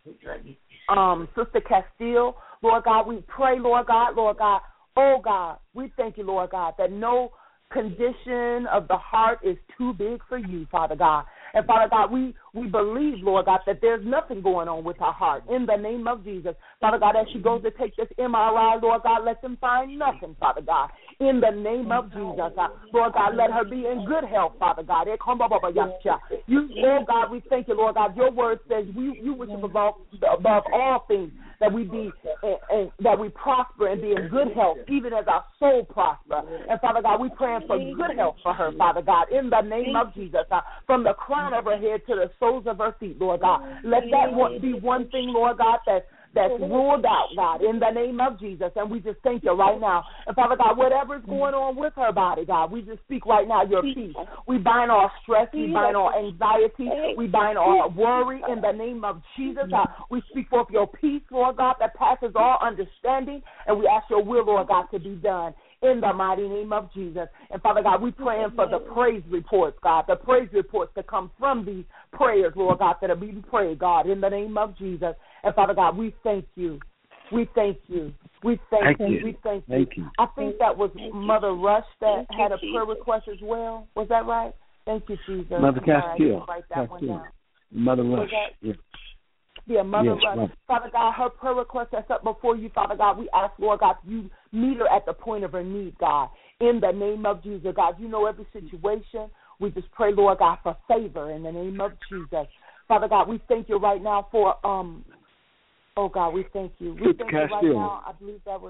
Sister Castile. Lord God, we pray, Lord God, oh, God, we thank you, Lord God, that no condition of the heart is too big for you, Father God. And, Father God, we believe, Lord God, that there's nothing going on with her heart. In the name of Jesus, Father God, as she goes to take this MRI, Lord God, let them find nothing, Father God. In the name of Jesus, Lord God, let her be in good health, Father God. You, oh, God, we thank you, Lord God. Your word says you wish above all things that we be that we prosper and be in good health, even as our soul prosper. And, Father God, we praying for good health for her, Father God, in the name of Jesus, from the crown of her head to the soles of her feet, Lord God. Let that be one thing, Lord God, that's ruled out, God, in the name of Jesus. And we just thank you right now. And, Father God, whatever's going on with her body, God, we just speak right now your peace. We bind all stress. We bind all anxiety. We bind all worry in the name of Jesus. We speak forth your peace, Lord God, that passes all understanding. And we ask your will, Lord God, to be done in the mighty name of Jesus. And, Father God, we praying for the praise reports, God, the praise reports that come from these prayers, Lord God, that are being prayed, God, in the name of Jesus. And, Father God, we thank you. We thank you. We thank you. We thank you. I think that was Mother Rush that had a prayer request as well. Was that right? Thank you, Jesus. Mother Castile. Write that one down. Mother Rush. Yeah, Mother Rush. Right. Father God, her prayer request that's up before you, Father God, we ask, Lord God, you meet her at the point of her need, God. In the name of Jesus, God, you know every situation. We just pray, Lord God, for favor in the name of Jesus. Father God, we thank you right now for, oh God, we thank you. We thank you right now. I believe that was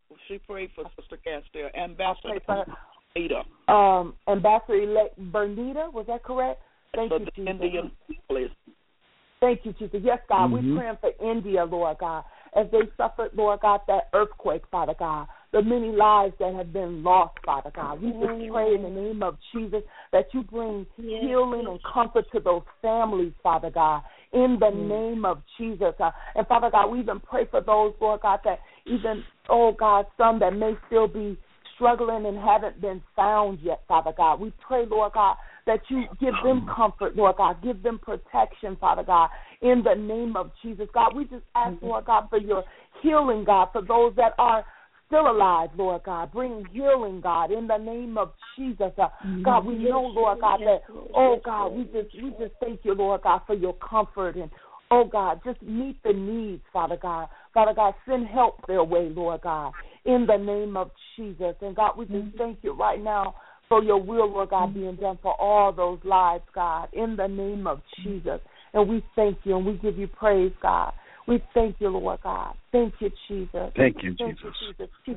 She prayed for Sister Castile. Ambassador Bernita. Ambassador Bernita, was that correct? Thank you, Jesus. Indian people. Thank you, Jesus. Yes, God, we're praying for India, Lord God, as they suffered, Lord God, that earthquake, Father God, the many lives that have been lost, Father God. We just pray in the name of Jesus that you bring healing and comfort to those families, Father God, in the name of Jesus. And, Father God, we even pray for those, Lord God, that even, oh, God, some that may still be struggling and haven't been found yet, Father God. We pray, Lord God, that you give them comfort, Lord God. Give them protection, Father God, in the name of Jesus. God, we just ask, Lord God, for your healing, God, for those that are still alive, Lord God. Bring healing, God, in the name of Jesus. God, we know, Lord God, that, oh, God, we just thank you, Lord God, for your comfort and, oh, God, just meet the needs, Father God. Father God, send help their way, Lord God, in the name of Jesus. And, God, we just thank you right now for your will, Lord God, being done for all those lives, God, in the name of Jesus. And we thank you and we give you praise, God. We thank you, Lord God. Thank you, Jesus. Thank you, Jesus. Thank you,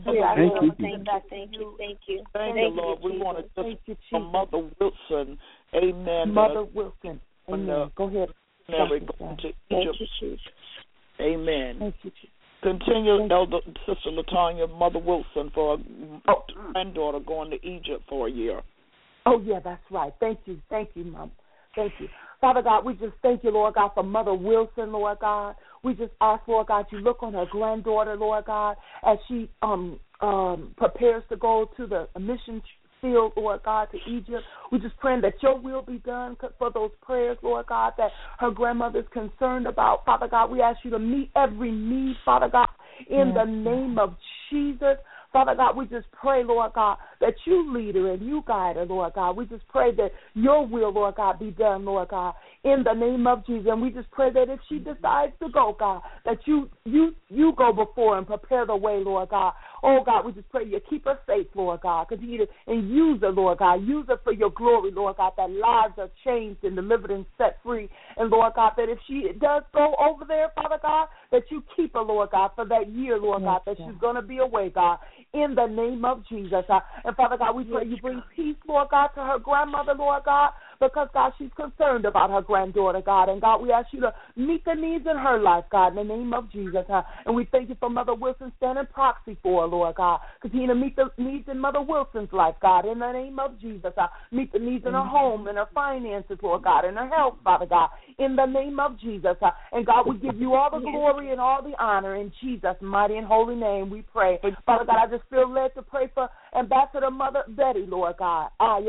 Thank you. Thank you, Lord. We want to thank you for Mother Wilson. Amen. Mother Wilson. Amen. Go ahead. Never going to Egypt. Amen. Thank you, Jesus. Continue, Elder Sister LaTanya, Mother Wilson, for a granddaughter going to Egypt for a year. Oh, yeah, that's right. Thank you, Mom. Thank you. Father God, we just thank you, Lord God, for Mother Wilson, Lord God. We just ask, Lord God, you look on her granddaughter, Lord God, as she prepares to go to the mission field, Lord God, to Egypt. We just praying that your will be done for those prayers, Lord God, that her grandmother's concerned about. Father God, we ask you to meet every need, Father God, in the name of Jesus. Father God, we just pray, Lord God, that you lead her and you guide her, Lord God. We just pray that your will, Lord God, be done, Lord God, in the name of Jesus. And we just pray that if she decides to go, God, that you go before and prepare the way, Lord God. Oh, God, we just pray you keep her safe, Lord God, and use her, Lord God. Use her for your glory, Lord God, that lives are changed and delivered and set free. And, Lord God, that if she does go over there, Father God, that you keep her, Lord God, for that year, Lord God, that she's going to be away, God, in the name of Jesus. And, Father God, we pray you bring peace, Lord God, to her grandmother, Lord God, because, God, she's concerned about her granddaughter, God. And, God, we ask you to meet the needs in her life, God, in the name of Jesus. And we thank you for Mother Wilson standing proxy for her, Lord God. Continue to meet the needs in Mother Wilson's life, God, in the name of Jesus. Meet the needs in her home, in her finances, Lord God, in her health, Father God, in the name of Jesus. And, God, we give you all the glory and all the honor in Jesus' mighty and holy name we pray. Father God, I just feel led to pray for Ambassador Mother Betty, Lord God.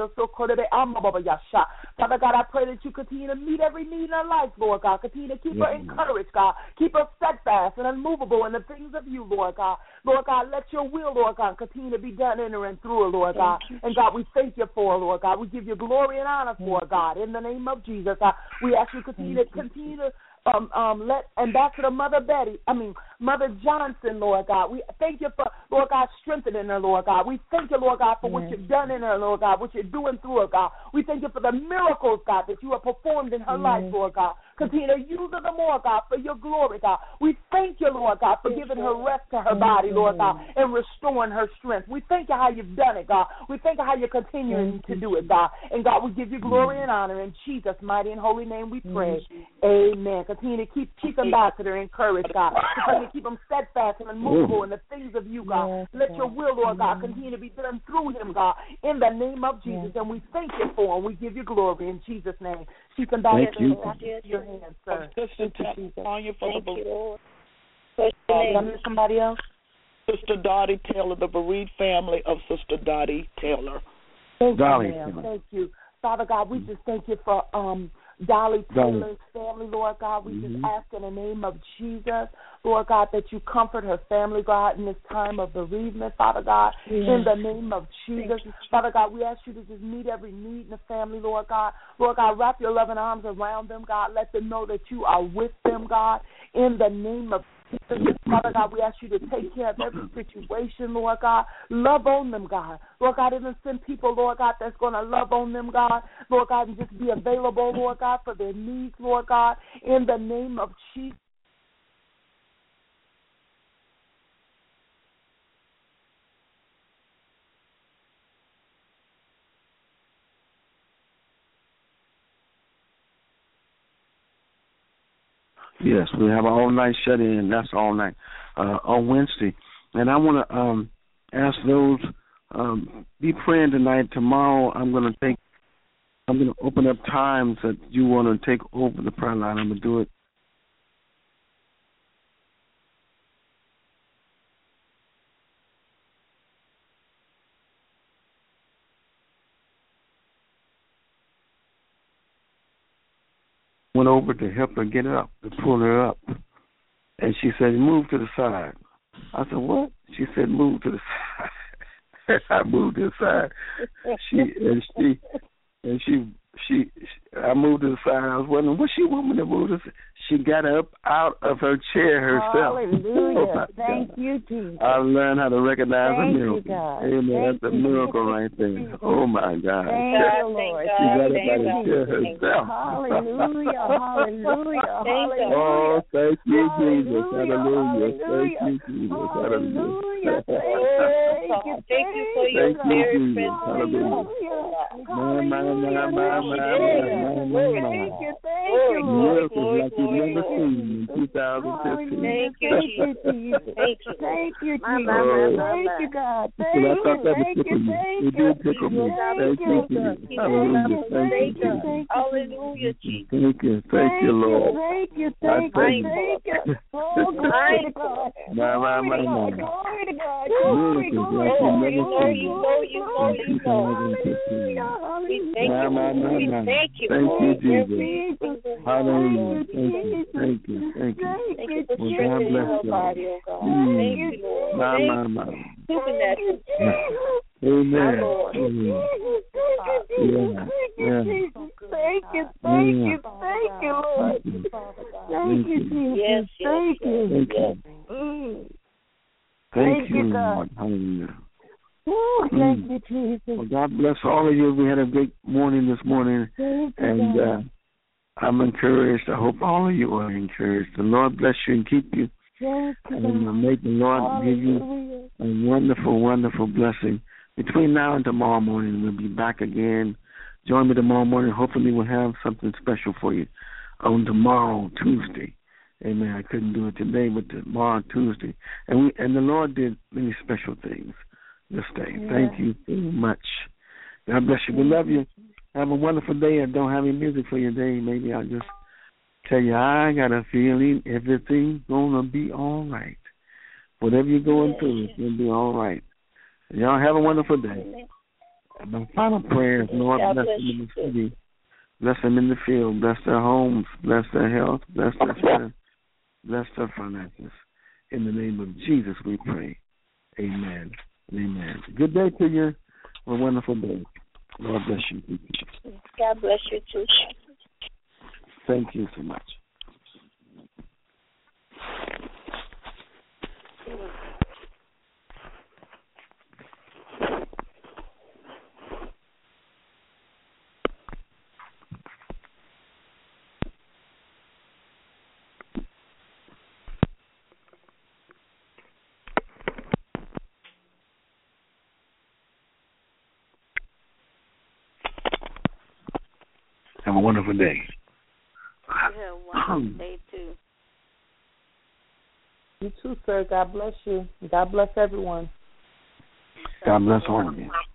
Father God, I pray that you continue to meet every need in her life, Lord God. Continue to keep her encouraged, God. Keep her steadfast and unmovable in the things of you, Lord God. Lord God, let your will, Lord God, continue to be done in her and through her, Lord God. And God, we thank you for her, Lord God. We give you glory and honor for her, God. In the name of Jesus, we ask you to continue to let Ambassador Mother Johnson, Lord God. We thank you for, Lord God, strengthening her, Lord God. We thank you, Lord God, for what you've done in her, Lord God, what you're doing through her, God. We thank you for the miracles, God, that you have performed in her life, Lord God. Continue to use her the more, God, for your glory, God. We thank you, Lord God, for giving her rest to her body, Lord God, and restoring her strength. We thank you how you've done it, God. We thank you how you're continuing to do it, God. And, God, we give you glory and honor. In Jesus' mighty and holy name we pray. Amen. Continue to keep Ambassador encouraged, God. Continue to keep him steadfast and unmovable in the things of you, God. Let your will, Lord God, continue to be done through him, God, in the name of Jesus. And we thank you for him. We give you glory in Jesus' name. She can back your hands, sir. Thank you, Lord. Somebody else? Sister Dottie Taylor, the bereaved family of Sister Dottie Taylor. Thank you. Father God, we just thank you for Dolly Taylor's family, Lord God. We just ask in the name of Jesus, Lord God, that you comfort her family, God, in this time of bereavement, Father God, in the name of Jesus. Father God, we ask you to just meet every need in the family, Lord God. Lord God, wrap your loving arms around them, God. Let them know that you are with them, God, in the name of Jesus. Father God, we ask you to take care of every situation, Lord God. Love on them, God. Lord God, even send people, Lord God, that's going to love on them, God. Lord God, and just be available, Lord God, for their needs, Lord God, in the name of Jesus. Yes, we have an all-night shut-in. That's all night on Wednesday. And I want to ask those, be praying tonight. Tomorrow I'm going to open up times that you want to take over the prayer line. I'm going to do it. Went over to help her get up, to pull her up. And she said, move to the side. I said, what? She said, move to the side. I moved to the side. I moved to the side. I was wondering, what she want me to move to? She got up out of her chair herself. Hallelujah. Thank you, Jesus. I learned how to recognize a miracle. You, God. Amen. That's a miracle right there. Oh, my God. Thank you, Lord. She got up out of her chair herself. Hallelujah. Hallelujah. Oh, thank you, Jesus. Hallelujah. Thank you, Jesus. Hallelujah. Thank you for your spirit. Hallelujah. Thank you. Miracles like you've never seen in 2015. Thank you, Jesus. Thank you, Jesus. Thank you, God. Thank you. It did tickle me. Thank you, Jesus. Hallelujah. Thank you. Hallelujah, Jesus. Thank you. Thank you, Lord. Thank you. Thank you. Oh, glory to God. Glory to God. Glory to God. We thank you. Thank you, Jesus. Hallelujah. Thank you. Thank you for God bless you. Body, oh God. Thank you, Lord. Supernatural. Amen. Thank you, Lord. Thank you, Jesus. Yes, thank you. Thank you, Lord. Hallelujah. Oh, thank you, Jesus. Well, God bless all of you. We had a great morning this morning, and I'm encouraged. I hope all of you are encouraged. The Lord bless you and keep you, and may the Lord give you a wonderful, wonderful blessing. Between now and tomorrow morning, we'll be back again. Join me tomorrow morning. Hopefully we'll have something special for you on tomorrow, Tuesday. Amen. I couldn't do it today, but tomorrow, Tuesday. And the Lord did many special things this day. Thank you so much. God bless you. We love you. Have a wonderful day. I don't have any music for your day. Maybe I'll just tell you, I got a feeling everything's going to be all right. Whatever you're going through, it's going to be all right. Y'all have a wonderful day. My final prayer is, Lord, bless them in the city. Bless them in the field. Bless their homes. Bless their health. Bless their strength. Bless their finances. In the name of Jesus we pray. Amen. Amen. Good day to you. A wonderful day. Lord bless you. God bless you too. Thank you so much. Have a wonderful day. You have a wonderful day, too. You too, sir. God bless you. God bless everyone. God bless all of you.